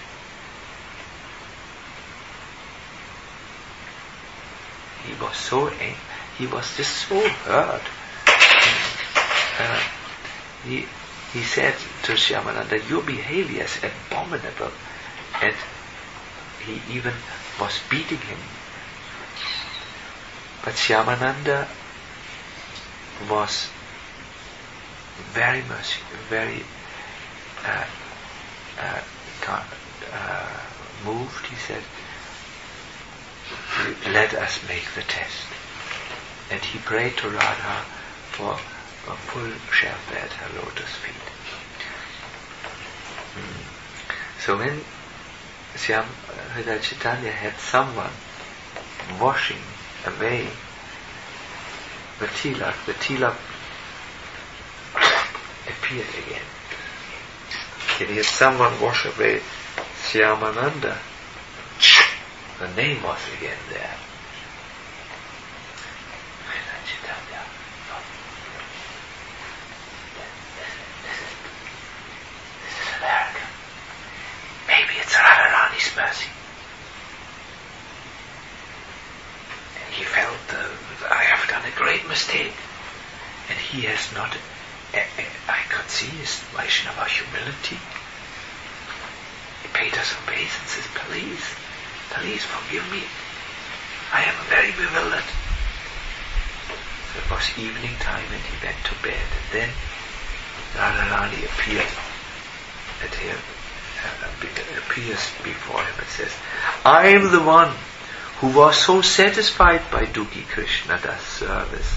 He was so angry. He was just so hurt. Uh, he, he said to Shyamananda, your behavior is abominable. And he even was beating him. But Shyamananda was very much, very uh, uh, uh, moved. He said, let us make the test. And he prayed to Radha for a full shelter at her lotus feet. Mm. So when Shyam Hridaya Chaitanya had someone washing away the tilak, the tilak appeared again. If he had someone wash away Shyamananda, the name was again there. Hridaya Chaitanya thought, this is, this is American. Maybe it's Radharani's mercy. And he felt, uh, I have done a great mistake. And he has not, uh, uh, I could see his Vaishnava humility. He paid us obeisance, please, please forgive me. I am very bewildered. So it was evening time and he went to bed. And then Radharani appeared at him. Appears before him and says, I am the one who was so satisfied by Duki Krishnadas service,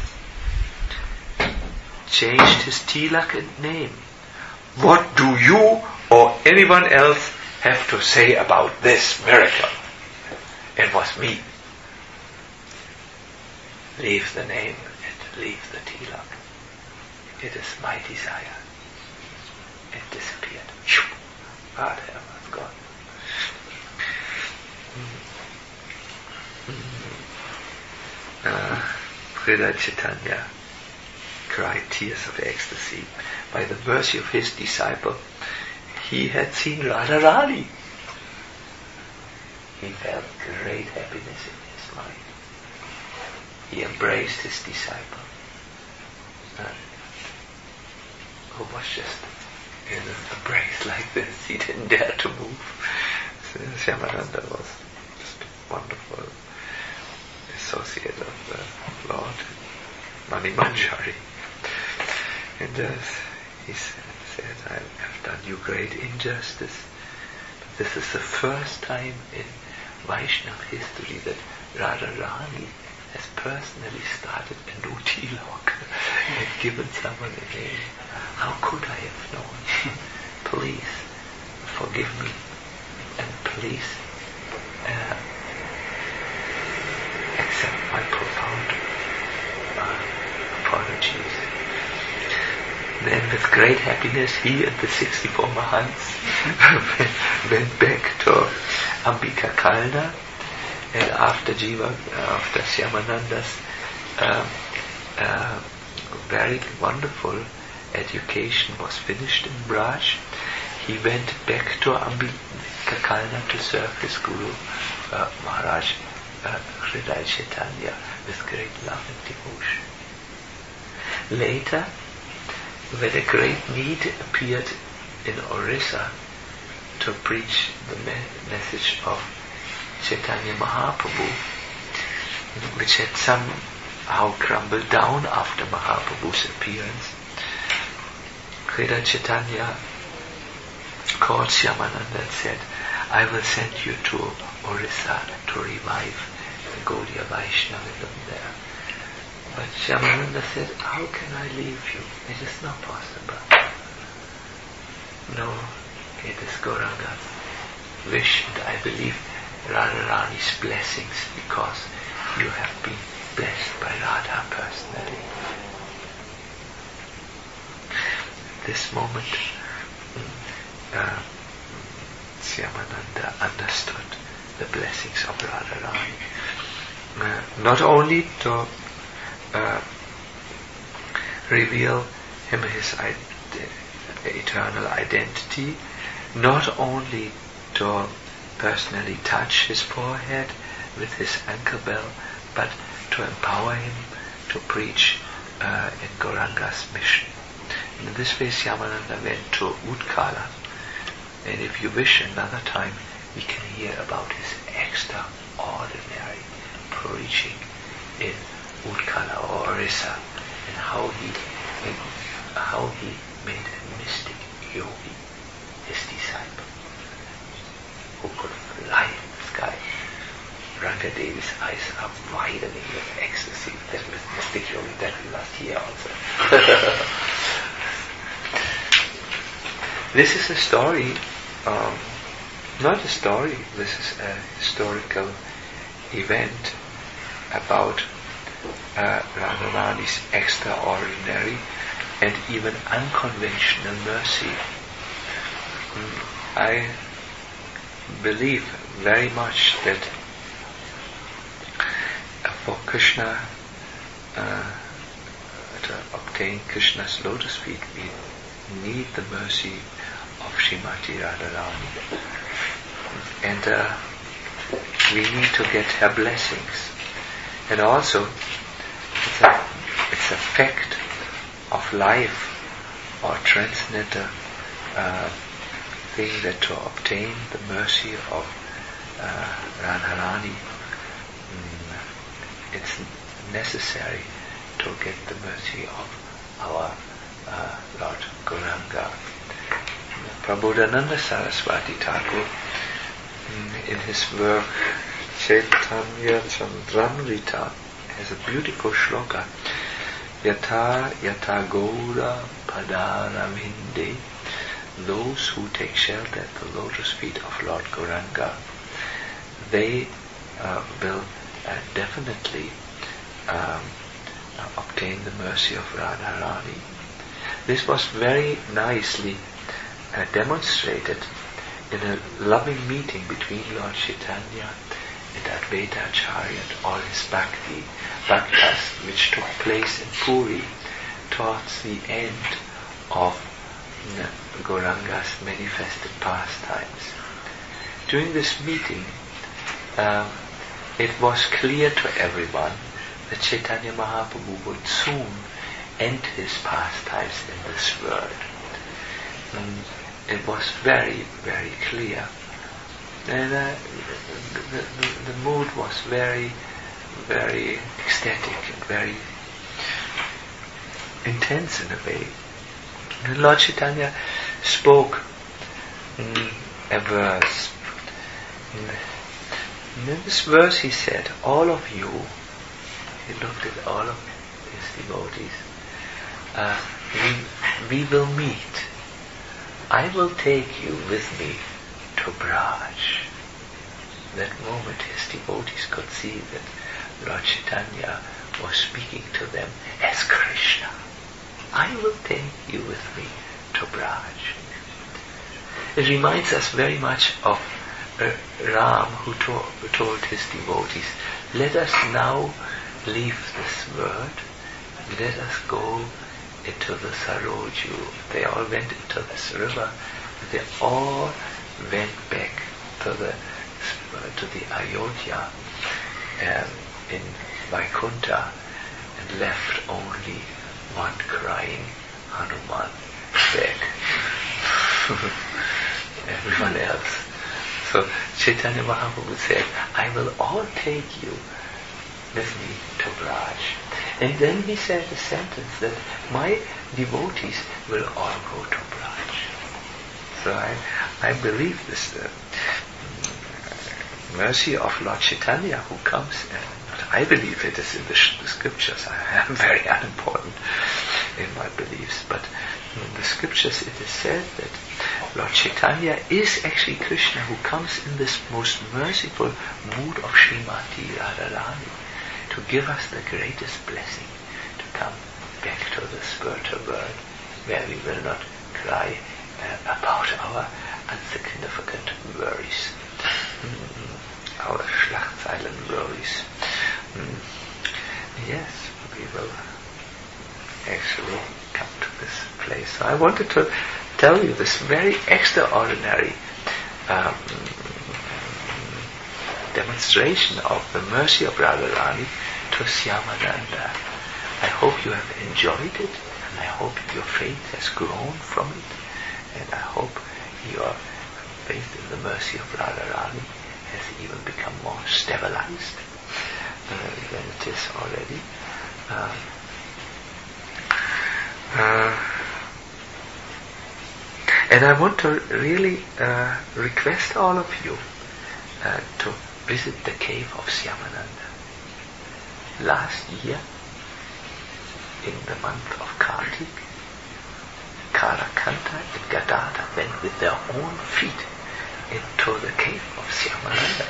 changed his tilak and name. What do you or anyone else have to say about this miracle? It was me. Leave the name and leave the tilak. It is my desire. It disappeared. God have gone. Uh, Hridaya Chaitanya cried tears of ecstasy. By the mercy of his disciple, he had seen Radharani. He felt great happiness in his mind. He embraced his disciple, uh, who was just in an embrace like this. He didn't dare to move. So Shyamananda was just a wonderful associate of the Lord, Mani Manjari. And uh, he said, I have done you great injustice. But this is the first time in Vaishnava history that Radharani has personally started a new tilak and given someone a name. How could I have known? Please forgive me and please uh, accept my profound uh, apologies. Then with great happiness he and the sixty-four Mahants went back to Ambika Kalna, and after Jiva, after Shyamananda's uh, uh, very wonderful education was finished in Braj, he went back to Ambikakalna to serve his Guru, uh, Maharaj uh, Hridaya Chaitanya, with great love and devotion. Later, when a great need appeared in Orissa to preach the me- message of Chaitanya Mahaprabhu, which had somehow crumbled down after Mahaprabhu's appearance, Hridaya Chaitanya called Shyamananda and said, I will send you to Orissa to revive the Gaudiya Vaishnavism there. But Shyamananda said, how can I leave you? It is not possible. No, it is Gauranga's wish, and I believe Radharani's blessings, because you have been blessed by Radha personally. This moment, uh, Shyamananda understood the blessings of Radharani. Uh, not only to uh, reveal him his ide- eternal identity, not only to personally touch his forehead with his ankle bell, but to empower him to preach uh, in Gauranga's mission. And in this way, Shyamananda went to Utkala, and if you wish another time, we can hear about his extraordinary preaching in Utkala or Orissa, and how he and how he made a mystic yogi his disciple, who could fly in the sky. Rangadevi's eyes are widening with ecstasy. That was mystic yogi that we must hear also. This is a story, um, not a story, this is a historical event about uh, Radharani's extraordinary and even unconventional mercy. Mm, I believe very much that for Krishna, uh, to obtain Krishna's lotus feet, we need the mercy of Srimati Radharani. And uh, we need to get her blessings. And also, it's a, it's a fact of life or transcendental uh, thing that to obtain the mercy of uh, Radharani, mm, it's necessary to get the mercy of our uh, Lord Gauranga. Prabodhananda Saraswati Thakur, mm, in his work Chaitanya Chandramrita, has a beautiful shloka. Yata yata gaura padaravinde. Those who take shelter at the lotus feet of Lord Gauranga, they uh, will uh, definitely um, uh, obtain the mercy of Radharani. This was very nicely uh, demonstrated in a loving meeting between Lord Chaitanya and Advaita Acharya and all his bhakti, bhaktas, which took place in Puri towards the end of uh, Gauranga's manifested pastimes. During this meeting, uh, it was clear to everyone that Chaitanya Mahaprabhu would soon end his pastimes in this world. And it was very, very clear. And uh, the, the, the mood was very, very ecstatic and very intense in a way. And Lord Chaitanya spoke mm, a verse. And in this verse he said, all of you, he looked at all of his devotees, uh, we, we will meet. I will take you with me to Braj. That moment his devotees could see that Lord Chaitanya was speaking to them as Krishna. I will take you with me to Braj. It reminds us very much of uh, Ram, who, to- who told his devotees, let us now leave this world, let us go into the Sarojhu. They all went into this river they all went back to the uh, to the Ayodhya um, in Vaikuntha and left only one crying Hanuman back. Everyone else. So Chaitanya Mahaprabhu said, I will all take you with me to Braj. And then he said the sentence that my devotees will all go to Braj. So I, I believe this uh, mercy of Lord Chaitanya who comes, and I believe it is in the, sh- the scriptures. I am very unimportant in my beliefs, but in the scriptures it is said that Lord Chaitanya is actually Krishna who comes in this most merciful mood of Srimati Radharani to give us the greatest blessing, to come back to the spiritual world where we will not cry uh, about our insignificant worries, mm, our Schlachtzeilen worries. Mm. Yes, we will actually come to this place. So I wanted to tell you this very extraordinary um, demonstration of the mercy of Radharani to Shyamananda. I hope you have enjoyed it, and I hope your faith has grown from it, and I hope your faith in the mercy of Radharani has even become more stabilized uh, than it is already. Uh, uh, and I want to really uh, request all of you uh, to visit the cave of Shyamananda. Last year, in the month of Kartik, Karakanta and Gadada went with their own feet into the cave of Shyamananda.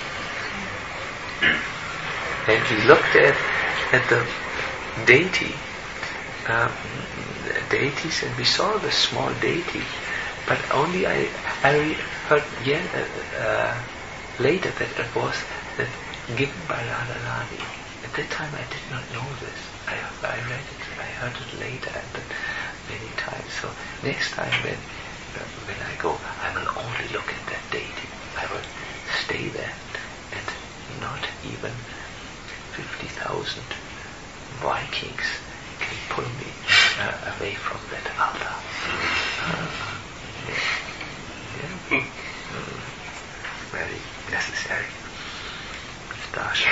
And we looked at, at the deity, um, deities, and we saw the small deity, but only I, I heard yeah, uh, uh, later that it was that given by Radharani. At that time I did not know this. I, I read it, I heard it later and many times. So next time when uh, when I go, I will only look at that deity. I will stay there, and not even fifty thousand Vikings can pull me uh, away from that altar. Uh, yeah. Yeah. Mm. Very necessary. Darshan.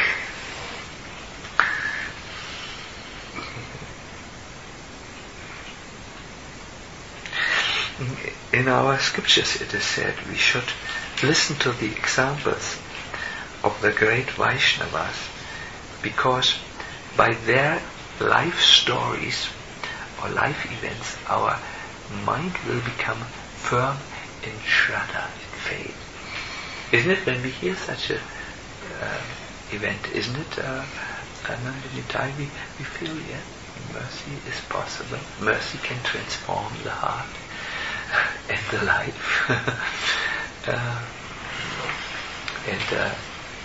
In our scriptures it is said we should listen to the examples of the great Vaishnavas, because by their life stories or life events our mind will become firm in Shraddha, in faith. Isn't it, when we hear such a uh, event, isn't it, uh, Anandinitai, we, we feel, yeah, mercy is possible. Mercy can transform the heart and the life. uh, and uh,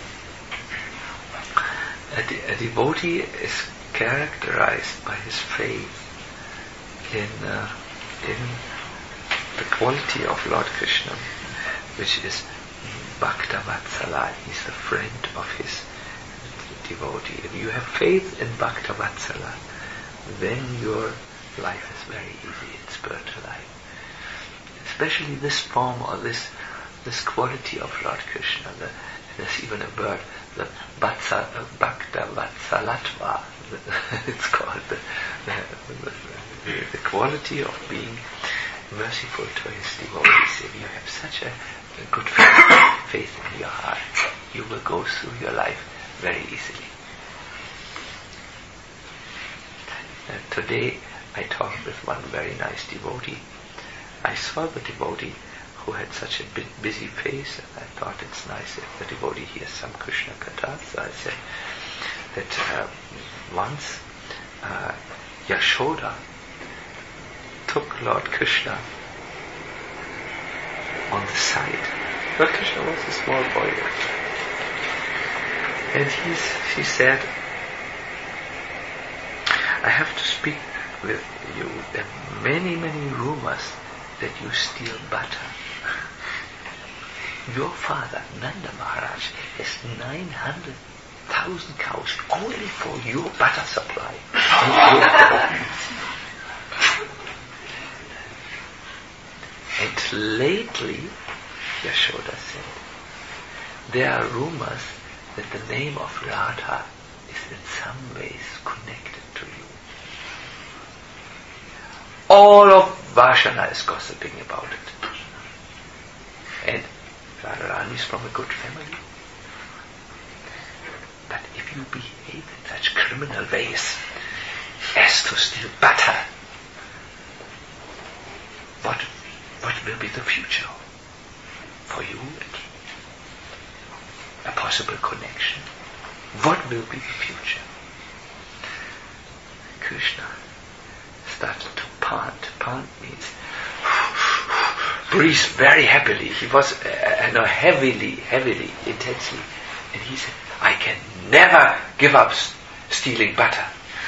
a, de- a devotee is characterized by his faith in uh, in the quality of Lord Krishna, which is Bhakta Vatsala. He's the friend of his devotee. If you have faith in Bhakta Vatsala, then your life is very easy in spiritual life. Especially this form or this this quality of Lord Krishna. The, there's even a bird, the Vatsa, uh, Bhakta Vatsalatva. It's called the, the, the, the quality of being merciful to his devotees. If you have such a, a good faith, faith in your heart, you will go through your life very easily. Uh, today I talked with one very nice devotee. I saw the devotee who had such a bit busy face, and I thought it's nice if the devotee hears some Krishna Katha. So I said that uh, once uh, Yashoda took Lord Krishna on the side. Lord Krishna was a small boy, and he's, she said, I have to speak with you. There are many, many rumors that you steal butter. Your father, Nanda Maharaj, has nine hundred thousand cows only for your butter supply. And lately, Yashoda said, there are rumors that the name of Radha is in some ways connected to you. All of Vashana is gossiping about it. And Radharani is from a good family. But if you behave in such criminal ways as to steal butter, what, what will be the future for you and a possible connection? What will be the future? Krishna started to pant. Pant means breathe very happily. He was uh, no, heavily, heavily, intensely. And he said, I can never give up s- stealing butter.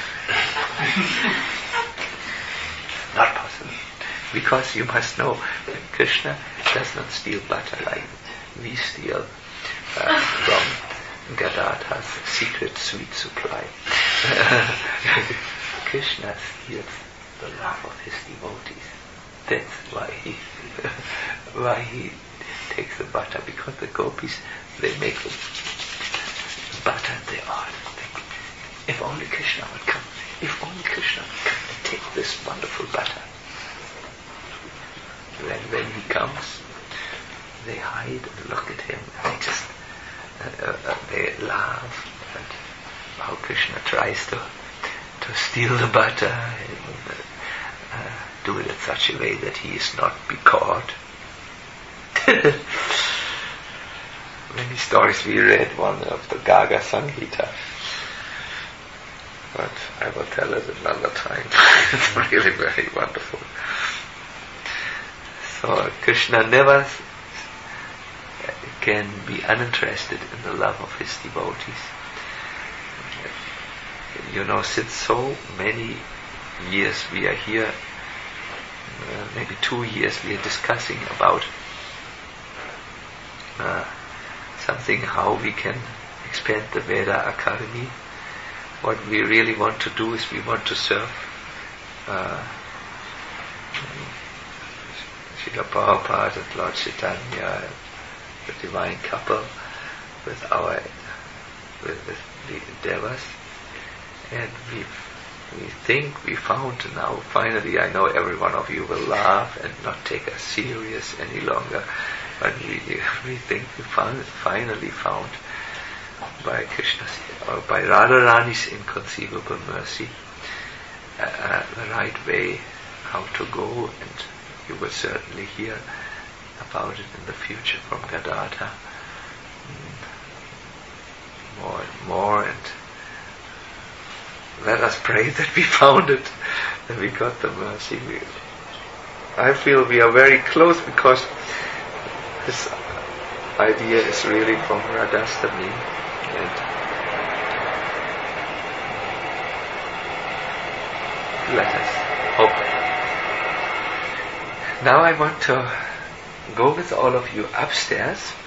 Not possible. Because you must know that Krishna does not steal butter like we steal uh, from Gadadhar's secret sweet supply. Krishna steals the love of his devotees. That's why he why he takes the butter, because the gopis, they make the butter and they are thinking, if only Krishna would come, if only Krishna would come and take this wonderful butter. Then when he comes, they hide and look at him and they just uh, uh, they laugh at how Krishna tries to to steal the butter and uh, do it in such a way that he is not be caught. Many stories we read, one of the Gaga Sanghita, but I will tell it another time. It's really very wonderful. So Krishna never can be uninterested in the love of his devotees. You know, since so many years we are here, uh, maybe two years, we are discussing about uh, something, how we can expand the Veda Academy. What we really want to do is we want to serve uh, Srila Prabhupada and Lord Chaitanya, the divine couple, with our with, with the endeavors. And we we think we found now, finally, I know every one of you will laugh and not take us serious any longer, but we we think we found, finally found by Krishna's, or by Radharani's inconceivable mercy, uh, uh, the right way how to go, and you will certainly hear about it in the future from Gadadhar mm, more and more. And let us pray that we found it, that we got the mercy. We, I feel we are very close, because this idea is really from Radhastami, and let us hope. Now I want to go with all of you upstairs